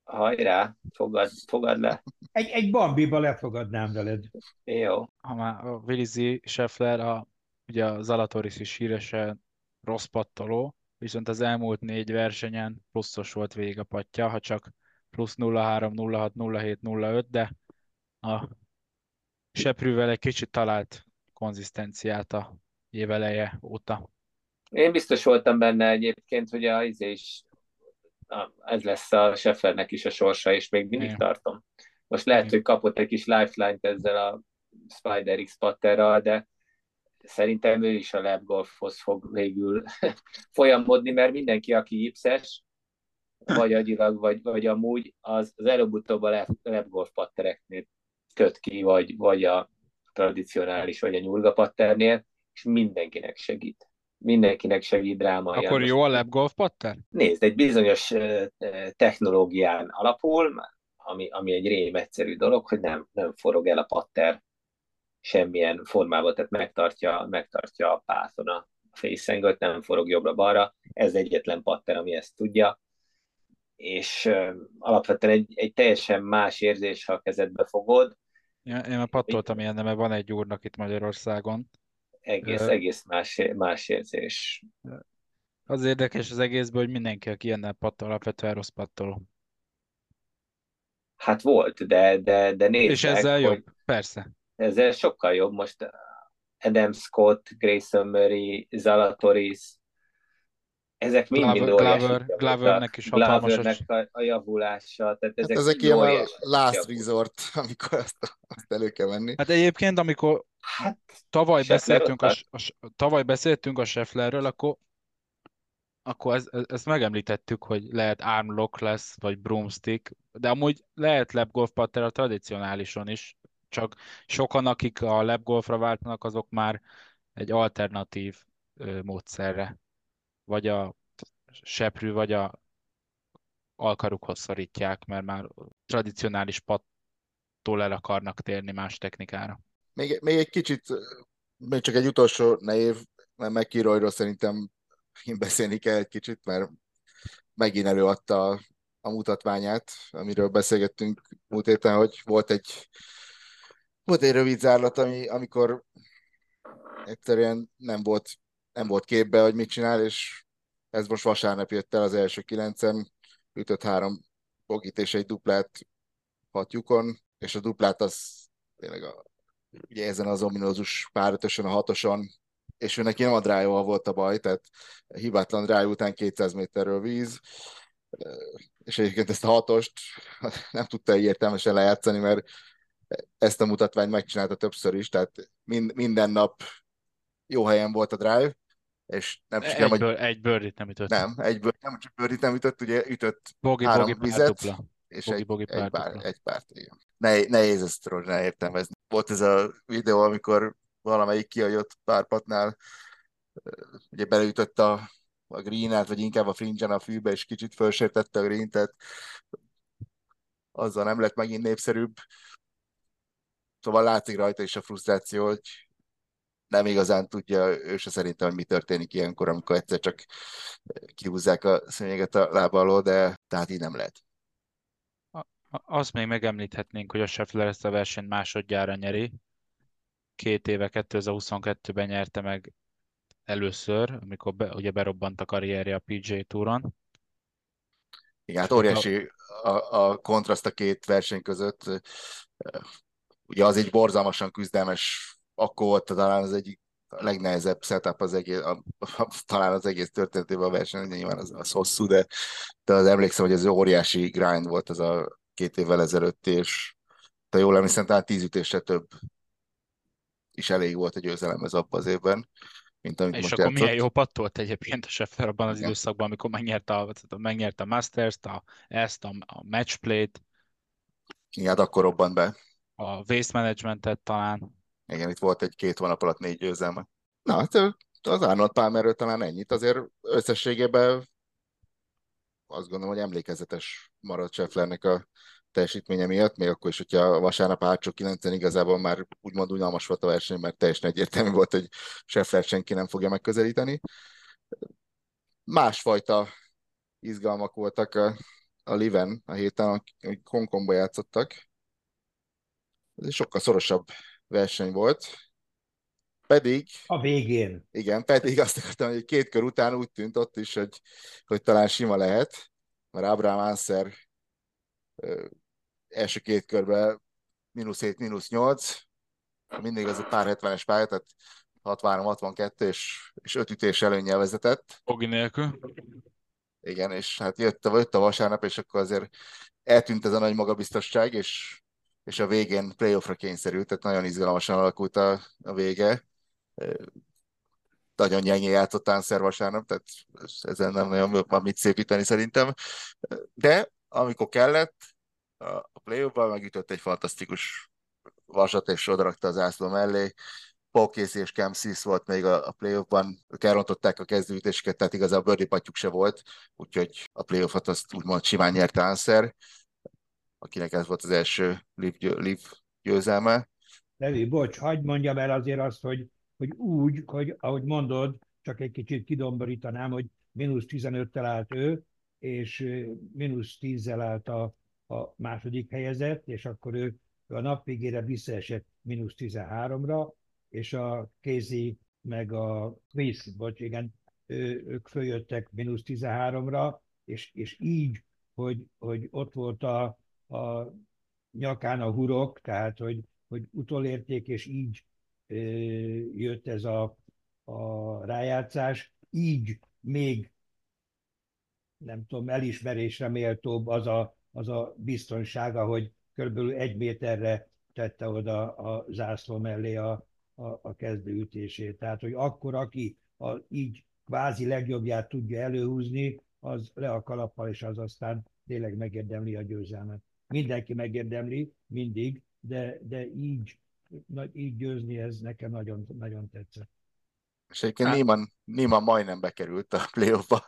Hajrá, fogad, fogad le. Egy, egy Bambiba lefogadnám veled. Jó. Ha már a Vilizi Scheffler, a, ugye a Zalatoris is híresen rossz pattoló, viszont az elmúlt négy versenyen pluszos volt végig a pattja, ha csak plusz nulla három, nulla hat, nulla hét, nulla öt, de a seprűvel egy kicsit talált konzisztenciát a éveleje óta. Én biztos voltam benne egyébként, hogy a, izé is, a, ez lesz a Schefflernek is a sorsa, és még mindig Igen. tartom. Most lehet, Igen. hogy kapott egy kis lifeline-t ezzel a Spider X patterral, de szerintem ő is a labgolfhoz fog végül folyamodni, mert mindenki, aki gipszes, vagy agyilag, vagy, vagy amúgy, az, az előbb-utóbb a labgolf pattereknél köt ki, vagy, vagy a tradicionális, vagy a nyurga patternél, és mindenkinek segít. Mindenkinek segít dráma. Akkor jó a lap golf patter? Nézd, egy bizonyos technológián alapul, ami, ami egy rém egyszerű dolog, hogy nem, nem forog el a patter semmilyen formában, tehát megtartja, megtartja a pászon a fészengőt, nem forog jobbra-balra. Ez egyetlen patter, ami ezt tudja. És uh, alapvetően egy, egy teljesen más érzés, ha a kezedbe fogod. Ja, én már pattoltam ilyen, mert van egy úrnak itt Magyarországon. Egész, egész más, más érzés. Az érdekes az egészből, hogy mindenki, aki ilyennel pattol, alapvetően rossz pattoló. Hát volt, de, de, de nézd És meg, ezzel hogy jobb, persze. ezzel sokkal jobb. Most Adam Scott, Grayson Murray, Zalatoris, ezek mind-mind Glover, óriási Glover, voltak. Glovernek is hatalmas. Glovernek a, a javulása, tehát Hát ezek ezek mind ilyen már óriási. last resort, amikor azt, azt elő kell venni. Hát egyébként, amikor Hát, tavaly Scheffler beszéltünk ott a, a, tavaly beszéltünk a Schefflerről, akkor, akkor ez, ez, ezt megemlítettük, hogy lehet armlock lesz, vagy broomstick, de amúgy lehet lapgolf pattern a tradicionálison is, csak sokan, akik a lapgolfra váltanak, azok már egy alternatív ö, módszerre, vagy a seprű, vagy a alkarukhoz szorítják, mert már tradicionális pattól el akarnak térni más technikára. Még, még egy kicsit, még csak egy utolsó név, mert McIlroyról szerintem én beszélni kell egy kicsit, mert megint előadta a, a mutatványát, amiről beszélgettünk múlt héten, hogy volt egy, volt egy rövid zárlat, ami, amikor egyszerűen nem volt, nem volt képbe, hogy mit csinál, és ez most vasárnap jött el az első kilencen, ütött három bogit és egy duplát hat lyukon, és a duplát az tényleg a, ugye ezen az ominózus párötösen, a hatoson, és ő neki nem a drive volt a baj, tehát hibátlan drive után kétszáz méterről víz, és egyébként ezt a hatost nem tudta értelmesen lejátszani, mert ezt a mutatványt megcsinálta többször is, tehát mind, minden nap jó helyen volt a drive, és nem sikerül, Egy, hogy bőr, egy birdie-t nem ütött. nem, egyből nem csak birdie nem ütött, ugye ütött Bogi, három bogi, pár vizet, dupla. és Bogi, egy, bogi, pár egy, pár, dupla. egy párt, igen. Ne, nehéz ezt ne értelmezni. Volt ez a videó, amikor valamelyik kiajött párpatnál, ugye beleütött a, a green-át, vagy inkább a fringe a fűbe, és kicsit fölsértette a green, tehát azzal nem lett megint népszerűbb. Szóval látszik rajta is a frusztráció, hogy nem igazán tudja ő se szerintem, hogy mi történik ilyenkor, amikor egyszer csak kihúzzák a szőnyeget a lába alól, de tehát így nem lehet. Azt még megemlíthetnénk, hogy a Scheffler ezt a versenyt másodjára nyeri. Két éve, kétezer-huszonkettőben nyerte meg először, amikor be, ugye berobbant a karrierje a pé gé Touron. Igen, hát És a, óriási a, a kontraszt a két verseny között. Ugye az egy borzalmasan küzdelmes, akkor volt talán az egyik a legnehezebb setup az egész, a, a, talán az egész történetében a verseny, nyilván az, az hosszú, de, de az emlékszem, hogy ez óriási grind volt az a két évvel ezelőtt, és ha jól emlékszem, talán tíz ütésre több is elég volt a győzelemhez abban az évben, mint amit és most akkor játszott. milyen jó pattolt egyébként a Scheffler abban az Igen. időszakban, amikor megnyerte a, megnyerte a Masters-t, a, ezt, a, a matchplay-t, Igen, hát akkor robbant be. a waste managementet talán. Igen, itt volt egy két hónap alatt négy győzelme. Na, hát az Arnold Palmerről talán ennyit. Azért összességében azt gondolom, hogy emlékezetes maradt Schefflernek a teljesítménye miatt, még akkor is, hogyha a vasárnap a hátsó kilencen igazából már úgymond unalmas volt a verseny, mert teljesen egyértelmű volt, hogy Scheffler senki nem fogja megközelíteni. Másfajta izgalmak voltak a a Liven a héten, amik Hongkongba játszottak. Ez egy sokkal szorosabb verseny volt. Pedig, A végén. igen, pedig azt akartam, hogy két kör után úgy tűnt ott is, hogy, hogy talán sima lehet, mert Abraham Anser ö, első két körben mínusz hét, mínusz nyolc, mindig az a pár hetvenes pálya, tehát hatvanhárom hatvankettő és, és öt ütés előnnyel vezetett. Bogi nélkül. Igen, és hát jött a, jött a vasárnap, és akkor azért eltűnt ez a nagy magabiztosság, és, és a végén playoffra kényszerült, tehát nagyon izgalmasan alakult a, a vége. Nagyon gyengén játszott Answer vasárnap, tehát ezen nem nagyon van mit szépíteni szerintem. De amikor kellett, a playoffban megütött egy fantasztikus vasat, és odarakta az ászló mellé. Paul Casey és Cam Smith volt még a, a playoffban, ők elrontották a kezdőütéseket, tehát igazából birdie pattyuk se volt, úgyhogy a playoffot azt úgymond simán nyerte Answer, akinek ez volt az első live, győ, live győzelme. Levi, bocs, hagyd mondjam el azért azt, hogy, hogy úgy, hogy ahogy mondod, csak egy kicsit kidomborítanám, hogy mínusz tizenöttel állt ő, és ö, mínusz tízzel állt a, a második helyezett, és akkor ő, ő a nap végére visszaesett mínusz tizenháromra, és a Casey meg a Smith, bocs, igen, ő, ők följöttek mínusz tizenháromra, és, és így, hogy, hogy ott volt a, a nyakán a hurok, tehát hogy hogy utolérték, és így ö, jött ez a, a rájátszás, így még nem tudom, elismerésre méltóbb az a, az a biztonsága, hogy körülbelül egy méterre tette oda a zászló mellé a, a, a kezdőütését. Tehát, hogy akkor, aki a, így kvázi legjobbját tudja előhúzni, az le a kalappal, és az aztán tényleg megérdemli a győzelmet. Mindenki megérdemli, mindig, de, de így, így győzni, ez nekem nagyon, nagyon tetszett. És egyébként Hát, Niemann, Niemann majdnem bekerült a playoffba.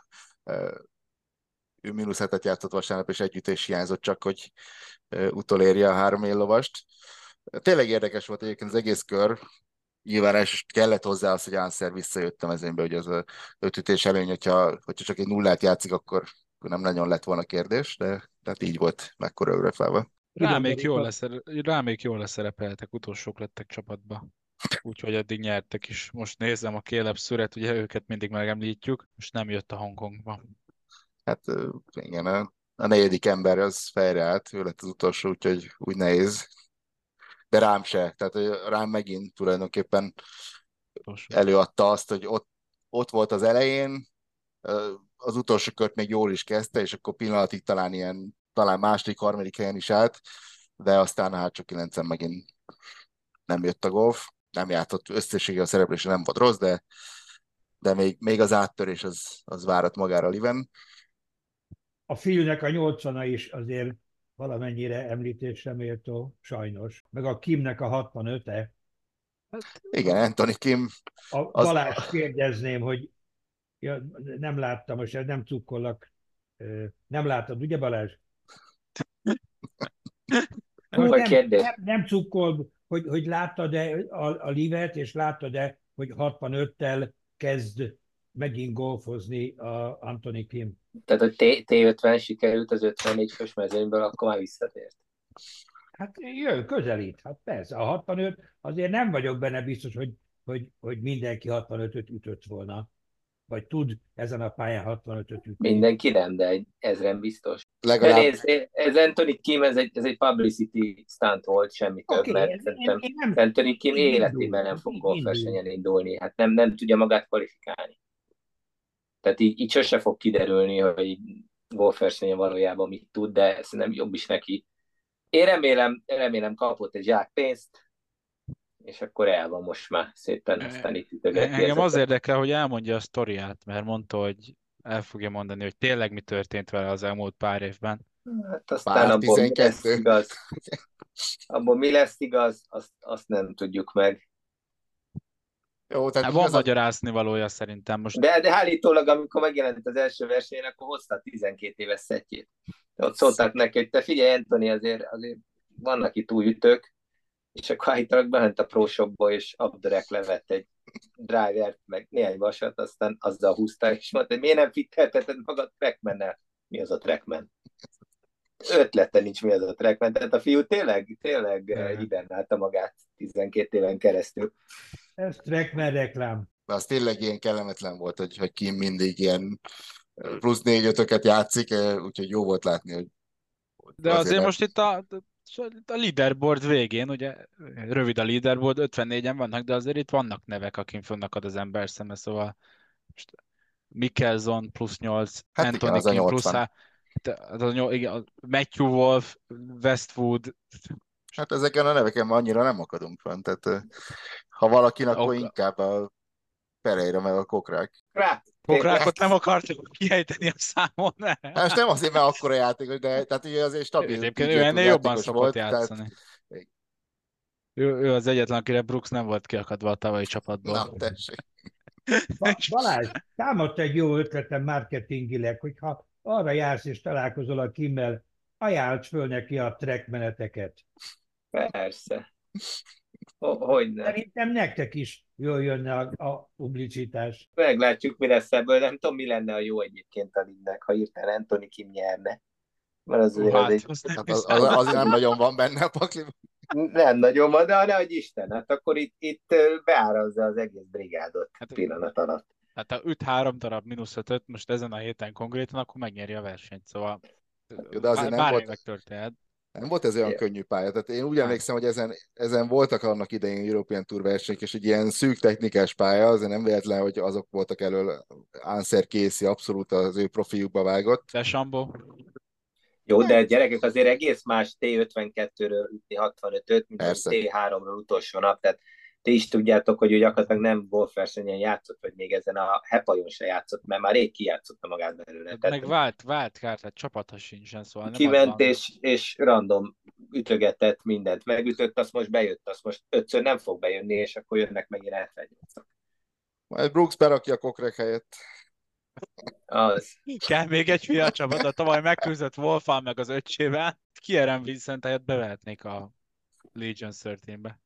Ő mínusz hetet játszott vasárnap, és egy ütés hiányzott csak, hogy utolérje a három éllovast. Tényleg érdekes volt egyébként az egész kör. Nyilván és kellett hozzá az, hogy Answer visszajött a mezőnybe, hogy az öt ütés előny, hogyha, hogyha csak egy nullát játszik, akkor, akkor nem nagyon lett volna kérdés, de tehát így volt megkoreografálva. rá még jól, Kidomborított. leszer, rá még jól leszerepeltek, utolsók lettek csapatba. Úgyhogy eddig nyertek is. Most nézem a Caleb Szüret, ugye őket mindig megemlítjük, és nem jött a Hongkongba. Hát ö, igen, a, a negyedik ember az fejreállt, ő lett az utolsó, úgyhogy úgy nehéz. De rám se, tehát ö, rám megint tulajdonképpen Utolsó. előadta azt, hogy ott, ott volt az elején, ö, az utolsó kört még jól is kezdte, és akkor pillanatig talán ilyen, talán második, harmadik helyen is állt, de aztán a hátsó kilencen megint nem jött a golf, nem játszott összességében a szereplése nem volt rossz, de, de még, még az áttörés az, az várat magára Liven. A Philnek a nyolcvana is azért valamennyire említésre méltó, sajnos. Meg a Kimnek a hatvanöte. Hát, Igen, Anthony Kim, A az, Balázs kérdezném, hogy ja, nem láttam, most nem cukkollak. Ö, Nem láttad, ugye Balázs? Most Vagy nem, kérdés? nem, nem cukkol, hogy, hogy láttad-e a, a livet, és láttad-e, hogy hatvanöttel kezd megint golfozni a Anthony Kim. Tehát, hogy T- T50 sikerült az ötvennégy fős mezőnyből, akkor már visszatért. Hát jön, közelít. Hát persze, a hatvanöt, azért nem vagyok benne biztos, hogy, hogy, hogy mindenki hatvanötöt ütött volna. Vagy tud ezen a pályán hatvanötöt ütni. Mindenki nem, de egy ezren biztos. De legalább nézd, ez Anthony Kim, ez egy, ez egy publicity stunt volt, semmi több, Oké, mert okay, én, szerintem én nem Anthony Kim így életében indul, nem fog így golfversenyen indul. indulni. Hát nem, nem tudja magát kvalifikálni. Tehát így, így sose fog kiderülni, hogy golfversenyen valójában mit tud, de szerintem jobb is neki. Én remélem, remélem kapott egy zsák pénzt, és akkor el van most már szépen, aztán itt ütögeti engem az ezeket. érdekel, hogy elmondja a sztoriát, mert mondta, hogy el fogja mondani, hogy tényleg mi történt vele az elmúlt pár évben. Hát aztán pár abból mi lesz tizenkettő. igaz, abból mi lesz igaz, azt, azt nem tudjuk meg. Jó, tehát Hát van igazad, magyarázni valója szerintem most. De, de állítólag, amikor megjelent az első versenyen, akkor hozta a tizenkét éves szettjét. Ott szólták neki, hogy te figyelj, Anthony, azért, azért vannak itt új ütők, és akkor állítólag bement a Pro Shopba, és Abdurek levett egy drivert, meg néhány vasat, aztán azzal húzta, és mondta, hogy miért nem fittelteted magad trackmannel? Mi az a trackman? ötlete nincs, mi az a trackman. Tehát a fiú tényleg, tényleg De- hibernálta magát tizenkét éven keresztül. Ez Trackman reklám. De az tényleg ilyen kellemetlen volt, hogy, hogy Kim mindig ilyen plusz négy-ötöket játszik, úgyhogy jó volt látni, hogy De azért azért most itt a, a leaderboard végén, ugye rövid a leaderboard, ötvennégyen vannak, de azért itt vannak nevek, akin fönnakad az ember szeme, szóval most Mickelson plusz nyolc, hát igen, Anthony az a Kim plusz nyolcvan. há- te- az a nyol- igen, a Matthew Wolf, Westwood, Hát ezeken a neveken már annyira nem akadunk van, tehát ö, ha valakin, akkor ok, inkább a Pereira meg a Kokrák. Rá, tényleg. pokrákot nem akartak kiejteni a számon. Hát most nem azért, mert akkora játékos, de tehát ugye azért stabil Egyébként pé gé ő Tour ennél jobban játékos szokott volt, tehát játszani. Ő, ő az egyetlen, akire Brooks nem volt kiakadva a tavalyi na, csapatból. tessék. Ba- És- Balázs, támadt egy jó ötletem marketingileg, hogyha arra jársz és találkozol a Kimmel, ajánlts föl neki a trackmeneteket. Persze. Ho- Hogyne. Szerintem nektek is jól jönne a, a publicitás. Meglátjuk, mi lesz ebből. Nem tudom, mi lenne a jó egyébként a lignek, ha hirtelen Anthony Kim nyerne. Mert az Hú, azért az hát, egy azt nem Hát az, hiszem. az, azért nem nagyon van benne a pakliban. nem nagyon van, de nehogy Isten, hát akkor itt, itt ö, beárazza az egész brigádot Hát- pillanat alatt. Hát ha üt három darab mínusz ötöt most ezen a héten konkrétan, akkor megnyeri a versenyt, szóval Jó, de azért bár, nem bármi volt, megtörténhet. nem volt ez olyan Ja. könnyű pálya. Tehát én úgy Nem. emlékszem, hogy ezen, ezen voltak annak idején European Tour versenyek, és egy ilyen szűk technikás pálya, azért nem véletlen, hogy azok voltak elől. Answer Casey abszolút az ő profiukba vágott. De Sambó, Jó, de gyerekek azért egész más té ötvenkettőről ütni hatvanötöt, mint Persze. té háromról utolsó nap. Tehát ti is tudjátok, hogy ő gyakorlatilag nem golfversenyen játszott, vagy még ezen a hepajon se játszott, mert már rég kijátszotta magát belőle. meg Tehát vált, vált kár, tehát csapata sincsen, szóval nem az kiment van. és, és random ütögetett mindent. Megütött, azt most bejött, azt most ötször nem fog bejönni, és akkor jönnek megint hetvennyolcak. Majd Brooks berakja a Kokrek helyett. Az. Kell még egy fia csapata, tavaly megküzdött Wolfán meg az öccsével. Kieran Vincent helyett bevehetnék a Legion tizenbe.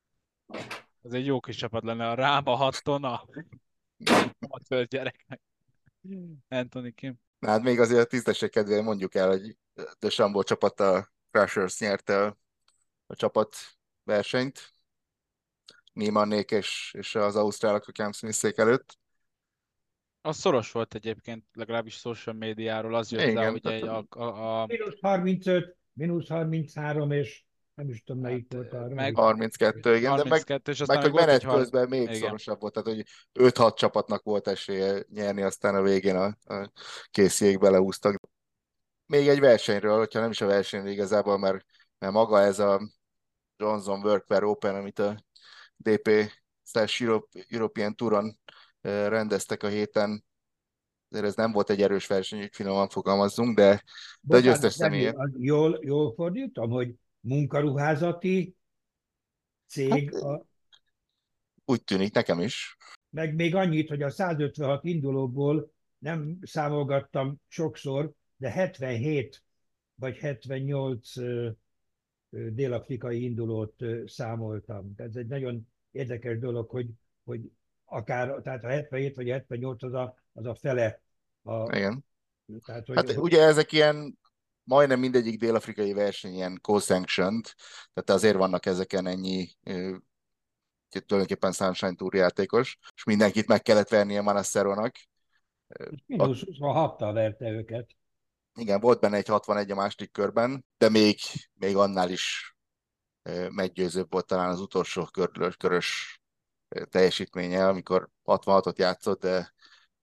Ez egy jó kis csapat lenne, a Ráma Hatton, a amatőr gyereknek. Anthony Kim. Na, hát még azért a tisztesség kedvéért mondjuk el, hogy de Sambó csapata Crushers nyerte a, a csapat versenyt. Niemannék és, és az ausztrálok a Cam Smith-szék előtt. Az szoros volt egyébként, legalábbis social médiáról az jött le, Igen, hogy egy, a, a, a, Mínusz harmincöt, mínusz harminchárom, és nem is tudom, melyik Hát, volt arra. meg- harminckettő, igen, de meg, harminckettő, és aztán meg hogy még volt menet egy har- közben még igen. szorosabb volt, tehát hogy öt-hat csapatnak volt esélye nyerni, aztán a végén a, a készjék belehúztak. Még egy versenyről, hogyha nem is a versenyről igazából, mert, mert maga ez a Johnson Workwear Open, amit a dé pé European Touron eh, rendeztek a héten, azért ez nem volt egy erős verseny, hogy finoman fogalmazzunk, de, de egy Bocsánat, összes Dani, személye. az jól, jól fordítom, hogy munkaruházati cég, Hát, a, úgy tűnik nekem is. meg még annyit, hogy a száz ötvenhat indulóból nem számolgattam sokszor, de hetvenhét vagy hetvennyolc ö, ö, dél-afrikai indulót ö, számoltam. Tehát ez egy nagyon érdekes dolog, hogy, hogy akár, tehát a hetvenhét vagy hetvennyolc az a, az a fele. A, Igen. tehát, hogy, Hát hogy ugye ezek ilyen, majdnem mindegyik dél-afrikai verseny ilyen co-sanctioned, tehát azért vannak ezeken ennyi ö, tulajdonképpen Sunshine Tour játékos, és mindenkit meg kellett vernie Manasserónak. mínusz huszonhattal verte őket. Igen, volt benne egy hatvanegy a második körben, de még, még annál is ö, meggyőzőbb volt talán az utolsó körös, körös ö, teljesítménye, amikor hatvanhatot játszott, de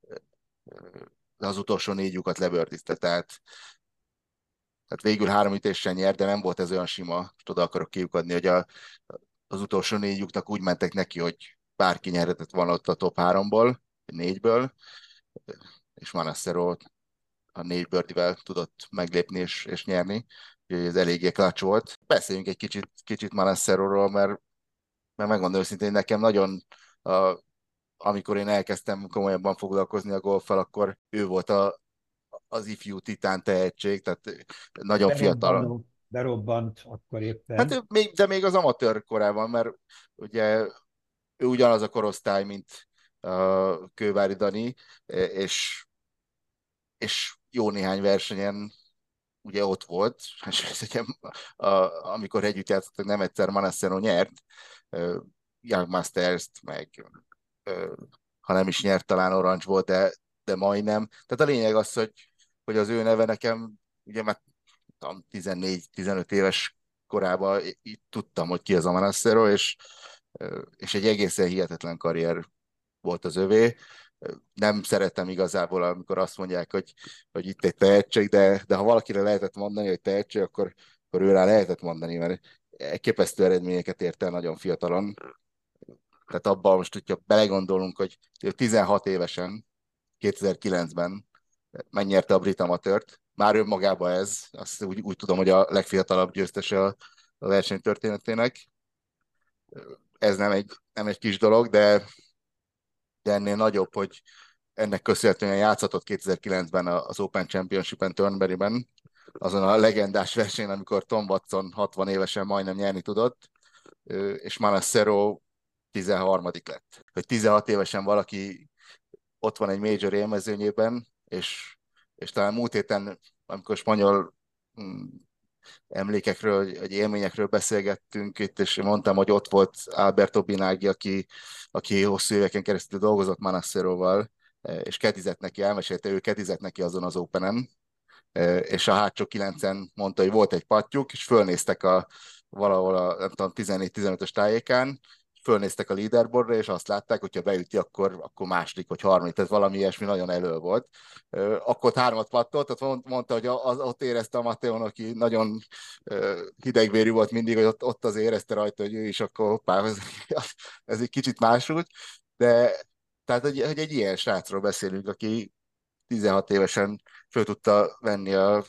ö, de az utolsó négy lyukat lebördizte, tehát tehát végül három ütéssel nyert, de nem volt ez olyan sima, most oda akarok kiukadni, hogy a, az utolsó négy lyuknak úgy mentek neki, hogy bárki nyerhetett volna ott a top háromból, négyből, és Manassero a négy birdivel tudott meglépni és, és nyerni, úgyhogy ez eléggé klacs volt. Beszéljünk egy kicsit, kicsit Manasseróról, mert, mert megmondom őszintén, nekem nagyon a, amikor én elkezdtem komolyabban foglalkozni a golffal, akkor ő volt a, az ifjú titán tehetség, tehát nagyon fiatal. Berobbanó, berobbant akkor éppen. Hát ő még, de még az amatőr korában, mert ugye ő ugyanaz a korosztály, mint uh, Kővári Dani, és, és jó néhány versenyen ugye ott volt, és ugye, a, amikor együtt játszottak, nem egyszer Manassero nyert, uh, Young Masters-t, meg uh, ha nem is nyert, talán Orange volt, de, de majdnem. Tehát a lényeg az, hogy, hogy az ő neve nekem, ugye már tizennégy-tizenöt éves korában itt tudtam, hogy ki az a Manassero, és, uh, és egy egészen hihetetlen karrier volt az övé. Nem szeretem igazából, amikor azt mondják, hogy, hogy itt egy tehetség, de, de ha valakire lehetett mondani, hogy tehetség, akkor, akkor őrá lehetett mondani, mert elképesztő eredményeket ért el nagyon fiatalon. Tehát abban most, hogyha belegondolunk, hogy tizenhat évesen, kétezer-kilencben megnyerte a brit amatőrt, már önmagában ez, azt úgy, úgy tudom, hogy a legfiatalabb győztese a, a verseny történetének. Ez nem egy, nem egy kis dolog, de, de ennél nagyobb, hogy ennek köszönhetően játszhatott kétezer-kilencben az Open Championship-en Turnberryben, azon a legendás versenyen, amikor Tom Watson hatvan évesen majdnem nyerni tudott, és Manassero tizenharmadik lett. Hogy tizenhat évesen valaki ott van egy major élmezőnyében, és, és talán múlt héten, amikor spanyol mm, emlékekről, vagy élményekről beszélgettünk itt, és mondtam, hogy ott volt Alberto Binaghi, aki, aki hosszú éveken keresztül dolgozott Manasseroval, és kedizett neki, elmesélte, ő kedizett neki azon az Openen, és a hátsó kilencen mondta, hogy volt egy pattyuk, és fölnéztek a valahol a nem tudom, tizennégy-tizenötös tájékán, fölnéztek a leaderboardra, és azt látták, hogyha beüti, akkor, akkor második vagy harmadik, tehát valami ilyesmi nagyon elő volt. Akkor hármat pattolt, tehát mondta, hogy az, ott érezte a Matteon, aki nagyon hidegvérű volt mindig, hogy ott, ott az érezte rajta, hogy ő is akkor hoppá, ez, ez egy kicsit máshogy, de tehát, hogy, hogy egy ilyen srácról beszélünk, aki tizenhat évesen föl tudta venni a,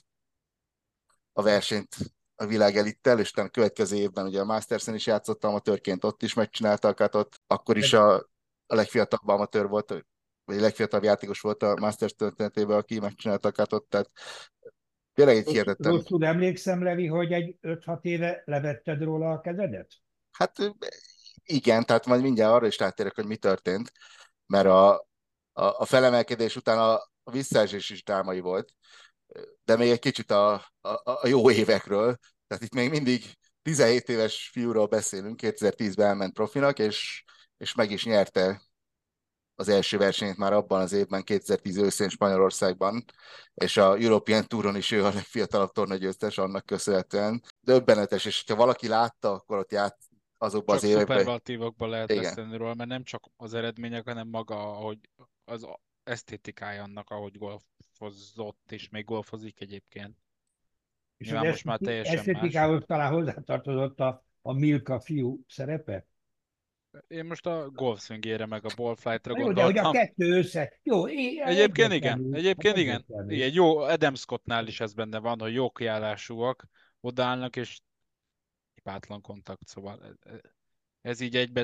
a versenyt a világ elittel, és utána a következő évben ugye a Mastersen is játszottam amatőrként, ott is megcsináltak, hát ott akkor is a, a legfiatalabb amatőr volt, vagy a legfiatalabb játékos volt a Masters történetében, aki megcsináltak, hát ott, tehát tényleg egy hihetetlen. Rosszul emlékszem, Levi, hogy egy öt-hat éve levetted róla a kezedet? Hát igen, tehát majd mindjárt arra is rátérek, hogy mi történt, mert a, a, a felemelkedés után a, a visszaesés is drámai volt, de még egy kicsit a, a, a jó évekről. Tehát itt még mindig tizenhét éves fiúról beszélünk, kétezer-tízben elment profinak, és, és meg is nyerte az első versenyt már abban az évben, kétezer-tíz őszén Spanyolországban, és a European Touron is ő a legfiatalabb tornagyőztes annak köszönhetően. Döbbenetes, és ha valaki látta, akkor ott ját azokban Csak az években. szuperlatívokban lehet Igen. beszélni róla, mert nem csak az eredmények, hanem maga, ahogy az esztétikája annak, ahogy golfozott, és még golfozik egyébként. És Nyilván az most már teljesen más. esztétikához talán hozzátartozott a, a Milka fiú szerepe? Én most a golfszwingére meg a ballflightra Na jó, de hogy a gondoltam. kettő össze... Jó, é- Egyébként igen, egyértelmű, egyébként igen. egyértelmű. Igen, jó, Adam Scottnál is ez benne van, hogy jó kiállásúak, odaállnak, és hibátlan kontakt, szóval ez, ez így egyben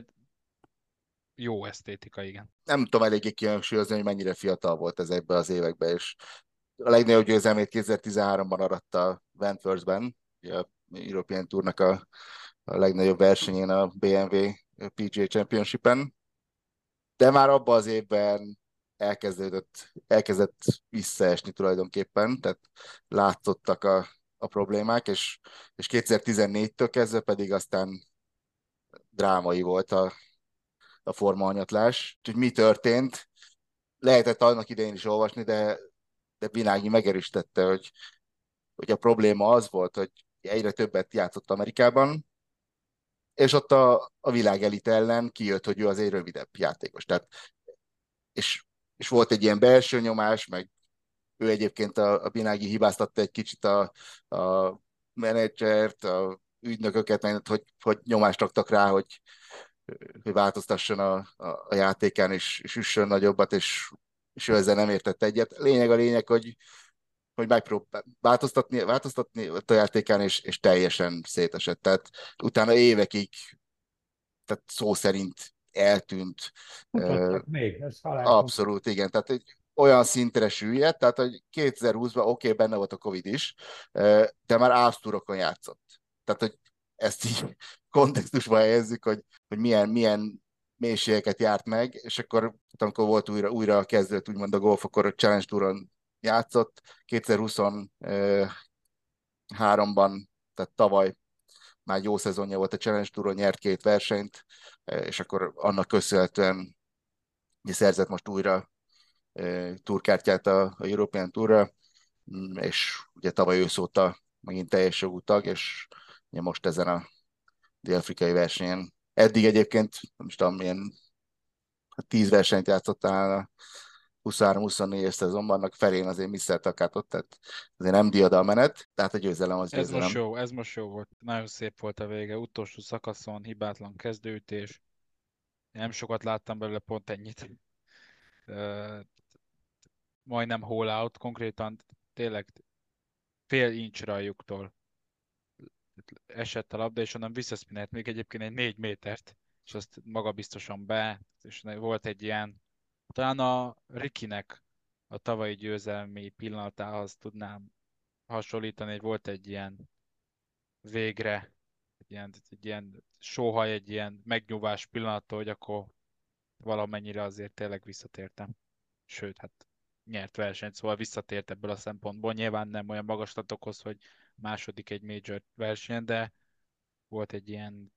jó esztétika, igen. Nem tudom eléggé kihangsúlyozni, hogy mennyire fiatal volt ezekben az években, és a legnagyobb győzelmét kétezer-tizenháromban aratta Wentworthben, a European Tournak a, a legnagyobb versenyén, a bé em vé pé gé á Championship-en, de már abban az évben elkezdődött, elkezdett visszaesni tulajdonképpen, tehát látszottak a, a problémák, és, és kétezer-tizennégytől kezdve pedig aztán drámai volt a, a formahanyatlás. Úgyhogy mi történt? Lehetett annak idején is olvasni, de, de Binági megerősítette, hogy, hogy a probléma az volt, hogy egyre többet játszott Amerikában, és ott a, a világ elit ellen kijött, hogy ő az egy rövidebb játékos. Tehát, és, és volt egy ilyen belső nyomás, meg ő egyébként a, a Binági hibáztatta egy kicsit a, a menedzsert, a ügynököket, mert hogy, hogy nyomást raktak rá, hogy, hogy változtasson a, a, a játékán, és, és üssön nagyobbat, és, és ő ezzel nem értett egyet. Lényeg a lényeg, hogy, hogy megpróbál változtatni, változtatni a játékán, és, és teljesen szétesett. Tehát utána évekig, tehát szó szerint eltűnt. Futottak még, ez halálfut. Abszolút, igen. Tehát egy olyan szintre süllyedt, tehát hogy kétezer-húszban oké, okay, benne volt a Covid is, de már ásztúrokon játszott. Tehát, hogy ezt így kontextusba helyezzük, hogy, hogy milyen, milyen mélységeket járt meg, és akkor, amikor volt újra, újra kezdődött úgymond a golf, akkor a Challenge Touron játszott. kétezer-húszon háromban, tehát tavaly már jó szezonja volt a Challenge Touron, nyert két versenyt, és akkor annak köszönhetően szerzett most újra túrkártyát a, a European Tourra, és ugye tavaly ősz óta megint teljes jogú tag, és ugye most ezen a dél-afrikai versenyen. Eddig egyébként, nem is tudom, milyen tíz versenyt játszottál a huszonhárom huszonnégyes szezonban, annak felén azért Mister Takátot, tehát azért nem diadalmenet, tehát a győzelem az Ez most győzelem. jó, ez most jó volt. Nagyon szép volt a vége. Utolsó szakaszon hibátlan kezdőütés. Nem sokat láttam belőle, pont ennyit. Uh, majdnem hole out, konkrétan tényleg fél incsre a lyuktól esett a labda, és onnan visszaszpinelt még egyébként egy négy métert, és azt magabiztosan be, és volt egy ilyen, talán a Rikinek a tavalyi győzelmi pillanatához tudnám hasonlítani, hogy volt egy ilyen végre, egy ilyen, egy ilyen sóhaj, egy ilyen megnyugvás pillanata, hogy akkor valamennyire azért tényleg visszatértem. Sőt, hát nyert versenyt, szóval visszatért ebből a szempontból. Nyilván nem olyan magaslatokhoz, hogy második egy major versenyen, de volt egy ilyen,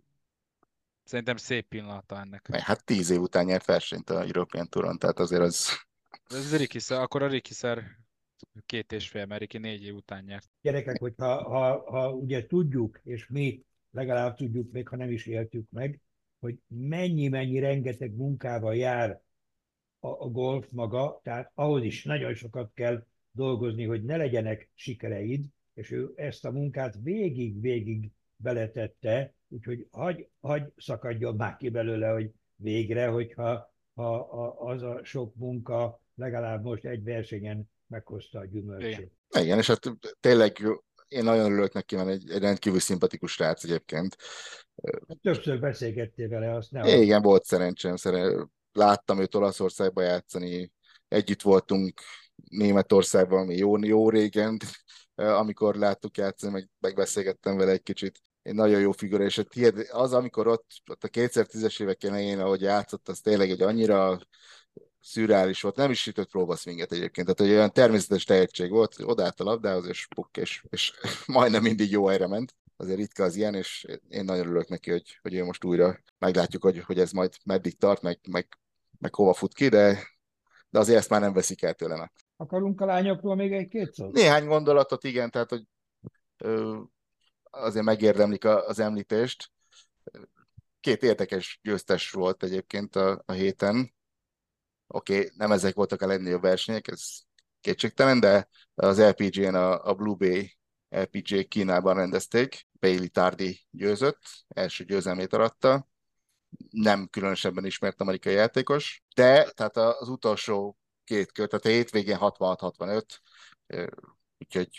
szerintem szép pillanata ennek. Hát tíz év után nyert versenyt a European Touron, tehát azért az... Ez Rikiszer, akkor a Rikiszer két és fél, mert Riki négy év után nyert. Gyerekek, hogyha ha, ha ugye tudjuk, és mi legalább tudjuk, még ha nem is éltük meg, hogy mennyi-mennyi rengeteg munkával jár a, a golf maga, tehát ahhoz is nagyon sokat kell dolgozni, hogy ne legyenek sikereid, és ő ezt a munkát végig-végig beletette, úgyhogy hagy, hagy szakadjon már ki belőle, hogy végre, hogyha ha a, az a sok munka legalább most egy versenyen meghozta a gyümölcsét. Igen, és hát tényleg én nagyon örülök neki, mert egy, egy rendkívül szimpatikus srác egyébként. Többször beszélgettél vele, azt ne Igen, hallom. volt szerencsém, szere... láttam őt Olaszországba játszani, együtt voltunk Németországban, mi jó, jó régen, amikor láttuk játszani, meg megbeszélgettem vele egy kicsit. Egy nagyon jó figura, és az, amikor ott, ott a kétezer-tízes évek elején, ahogy játszott, az tényleg egy annyira szürreális volt, nem is ütött próbaszvinget egyébként, tehát egy olyan természetes tehetség volt, hogy odállt a labdához, és puk, és, és majdnem mindig jó helyre ment. Azért ritka az ilyen, és én nagyon örülök neki, hogy, hogy ő most újra meglátjuk, hogy, hogy ez majd meddig tart, meg, meg, meg hova fut ki, de, de azért ezt már nem veszik el tőlem. Akarunk a lányokról még egy-két szót? Néhány gondolatot, igen, tehát hogy ö, azért megérdemlik a, az említést. Két érdekes győztes volt egyébként a, a héten. Oké, okay, nem ezek voltak a legnagyobb versenyek, ez kétségtelen, de az el pé gén a, a Blue Bay el pé gé Kínában rendezték. Bailey Tardy győzött, első győzelmét aratta. Nem különösebben ismert amerikai játékos, de tehát az utolsó két kör, tehát a hétvégén hatvanhat hatvanöt, úgyhogy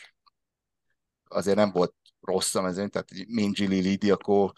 azért nem volt rossz a mezőny, tehát Minji Lili, Diaco,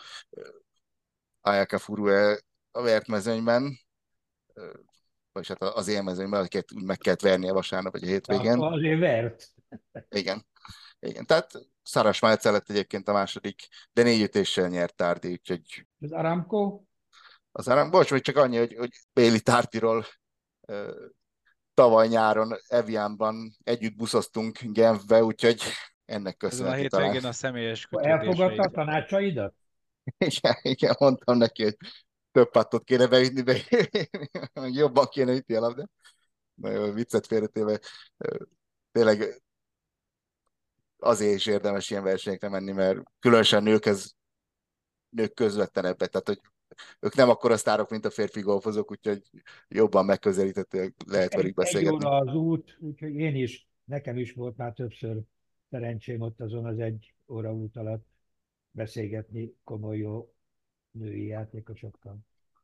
Ayaka Furue a vert mezőnyben, vagyis hát az élmezőnyben, akiket úgy meg kellett vernie vasárnap vagy a hétvégén. Azért vert. Igen. Igen. Tehát Szaras Málcá lett egyébként a második, de négy ütéssel nyert Tárdi, úgyhogy... Az Aramco? Az Aramco, bocs, még csak annyi, hogy, hogy Bailey Tardyról uh, tavaly nyáron Evianban együtt buszoztunk Genfbe, úgyhogy ennek köszönhető Ezen a talán. hétvégén a személyes Elfogadta a kötődéseit. tanácsaidat? Igen, igen, mondtam neki, hogy több pattot kéne beütni, be, jobban kéne ütni a labdát. Nagyon viccet félretéve. Tényleg azért is érdemes ilyen versenyekre menni, mert különösen nők, ez, nők közvetlenebbek, tehát hogy ők nem akkora sztárok, mint a férfi golfozók, úgyhogy jobban megközelíthető, lehet velük Egy, egy beszélgetni. óra az út, úgyhogy én is, nekem is volt már többször szerencsém ott azon az egy óra út alatt beszélgetni komoly jó női játékosokkal.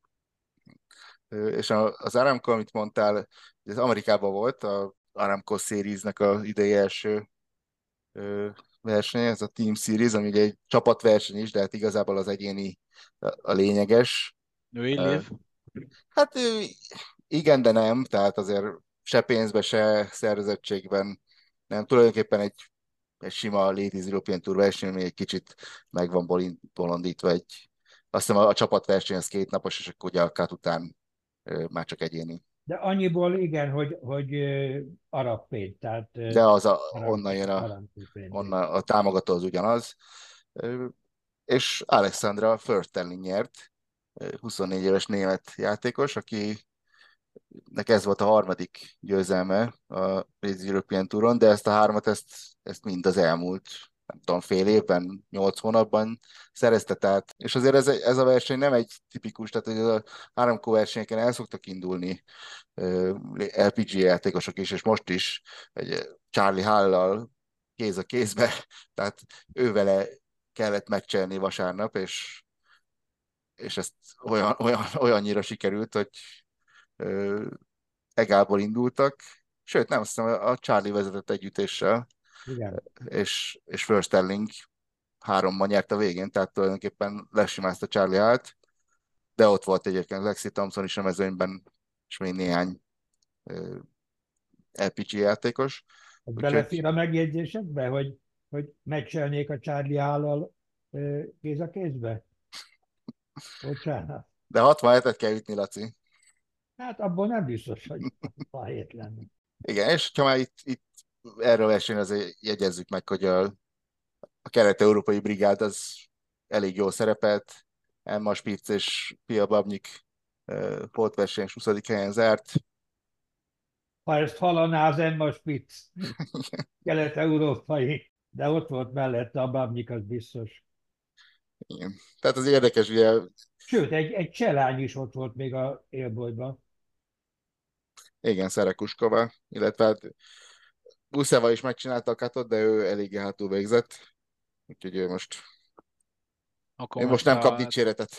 És az Aramco, amit mondtál, ez Amerikában volt, az Aramco Series-nek az idei első verseny, ez a Team Series, ami ugye egy csapatverseny is, de hát igazából az egyéni a lényeges. Női lév? Hát igen, de nem, tehát azért se pénzbe, se szervezettségben nem. Tulajdonképpen egy, egy sima Ladies European Tour verseny, ami egy kicsit meg van bolondítva. Egy, azt hiszem a, a csapatverseny az két napos, és akkor ugye a cut után már csak egyéni De annyiból igen, hogy, hogy ö, arab pénz, tehát ö, De az a, onnan Aramco, jön a, Aramco pénz, onnan igen. a támogató az ugyanaz. Ö, És Alexandra Förtelling nyert, ö, huszonnégy éves német játékos, aki nek ez volt a harmadik győzelme a Race European Touron, de ezt a hármat, ezt, ezt mind az elmúlt, nem tudom, fél évben, nyolc hónapban szerezte, tehát, és azért ez, ez a verseny nem egy tipikus, tehát hogy a háromkó versenyeken el szoktak indulni ö, el pé gé játékosok is, és most is egy Charlie Hall-lal kéz a kézbe, tehát ő vele kellett megcselni vasárnap, és, és ezt olyan, olyan, olyannyira sikerült, hogy ö, egálból indultak, sőt, nem, azt hiszem a Charlie vezetett együttéssel, Igen. és, és First Sterling hárommal nyert a végén, tehát tulajdonképpen lesimázta Charlie Hált, de ott volt egyébként Lexi Thompson is a mezőnyben, és még néhány ö, el pé gé játékos, Az úgyhogy belefér a megjegyzésekbe, hogy, hogy meccselnék a Charlie Hall-al ö, kéz a kézbe? Bocsánat. de hatvanhetet kell ütni, Laci. Hát abból nem biztos, hogy hét lenne. Igen, és ha már itt, itt erről a versenyre azért jegyezzük meg, hogy a, a kelet-európai brigád az elég jól szerepelt, Emma Spitz és Pia Babnyik pótverseny huszadik helyen zárt. Ha ezt hallaná az Emma Spitz, kelet-európai, de ott volt mellette a Babnyik, az biztos. Igen. Tehát az érdekes, ugye, Sőt, egy, egy cselány is ott volt még a élbolyban. igen, Szerekuskova, illetve hát Guszeva is megcsinálta a katot, de ő eléggé hátul végzett, úgyhogy ő most, Akkor ő most most, nem kap a, dicséretet.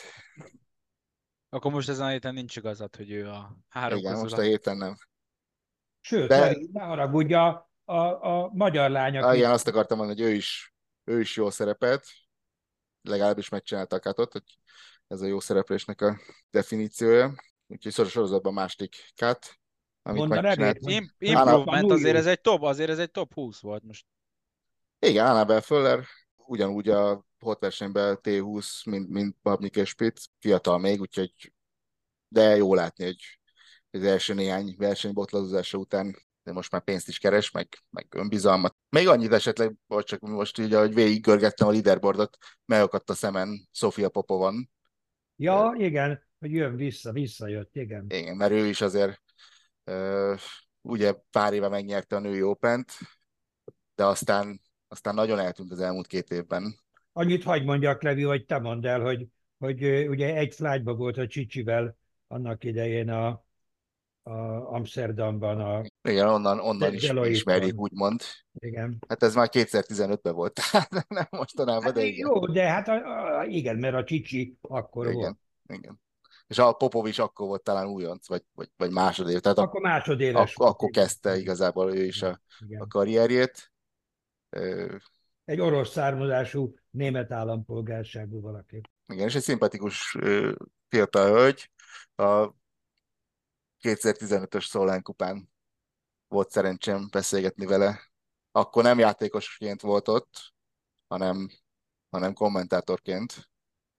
akkor most ezen a héten nincs igazad, hogy ő a három Igen, közül most a a... héten nem. Sőt, De Levi, ne haragudj, a, a, a magyar lány, ah, aki igen, azt akartam mondani, hogy ő is, ő is jól szerepelt, legalábbis megcsinálta a katot, hogy ez a jó szereplésnek a definíciója. Úgyhogy szoros sorozatban második cut, amit mond a nevét, megcsinált. hogy, Im- hogy Anna, improvement, azért tanuljuk. ez egy top, azért ez egy top húsz volt most. igen, Annabel Föller, ugyanúgy a hotversenyben té húsz, mint, mint Babnik és Spitz, fiatal még, úgyhogy de jó látni, hogy az első néhány verseny botladozása után de most már pénzt is keres, meg, meg önbizalmat. Még annyit esetleg, vagy csak most így, ahogy végiggörgettem a leaderboardot, megakadt a szemen Sofia Popovan. Ja, igen, hogy jön vissza, visszajött, igen. Igen, mert ő is azért uh, ugye pár éve megnyerte a női Opent, de aztán, aztán nagyon eltűnt az elmúlt két évben. Annyit hagy mondjak, Levi, hogy te mondd el, hogy, hogy ö, ugye egy flightban volt a Csicsivel annak idején a, a Amsterdamban, a Igen, onnan, onnan De- is ismerjük, Deloitte-ban. úgymond. Igen. Hát ez már kétezer-tizenötben volt, tehát nem mostanában, Hát de igen. jó, de hát a, a, igen, mert a Csicsi akkor volt. Igen, igen. És a Popov is akkor volt talán újonc, vagy, vagy, vagy másodév, tehát ak- Akkor másodéves ak- volt. akkor kezdte igazából ő is a, a Igen. karrierjét. Ö, Egy orosz származású német állampolgárságú valaki. igen, és egy szimpatikus ö, fiatal hölgy. A kétezer-tizenötös Szolán kupán volt szerencsém beszélgetni vele. Akkor nem játékosként volt ott, hanem, hanem kommentátorként.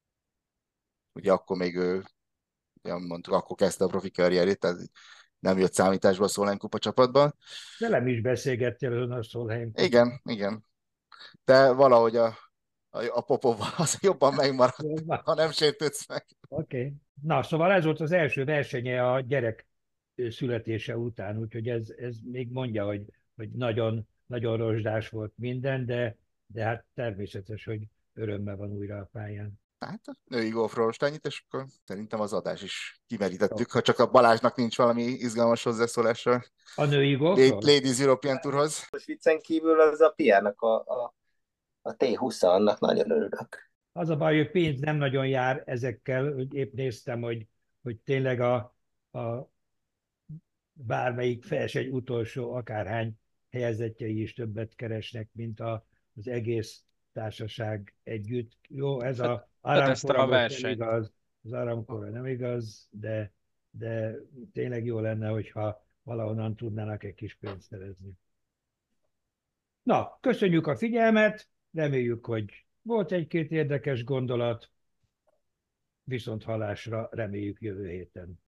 Ugye akkor még ő, ugye mondtuk, akkor kezdte a profi karrierét, tehát nem jött számításba a Szolán kupa csapatban. Velem is beszélgettél azon a Solheim kupán. Igen, igen. De valahogy a, a, a Popov az jobban megmaradt, ha nem sértődsz meg. Oké. Okay. Na, szóval ez volt az első versenye a gyerek születése után, úgyhogy ez, ez még mondja, hogy, hogy nagyon, nagyon rozsdás volt minden, de, de hát természetes, hogy örömmel van újra a pályán. Hát a női golfról most ennyit, és akkor szerintem az adás is kimerítettük, ha csak a Balázsnak nincs valami izgalmas hozzászólása A női golfról? Ladies European Tourhoz. Most viccen kívül az a Piának a, a, a té húsz, annak nagyon örülök. Az a baj, hogy pénz nem nagyon jár ezekkel, hogy épp néztem, hogy, hogy tényleg a, a bármelyik verseny utolsó akárhány helyezettjei is többet keresnek, mint a, az egész társaság együtt. Jó, ez Hát, a fedezte Aramcora a most nem versenyt. igaz, az Aramcora nem igaz, de, de tényleg jó lenne, hogyha valahonnan tudnának egy kis pénzt szerezni. Na, köszönjük a figyelmet, reméljük, hogy volt egy-két érdekes gondolat, viszont hallásra reméljük jövő héten.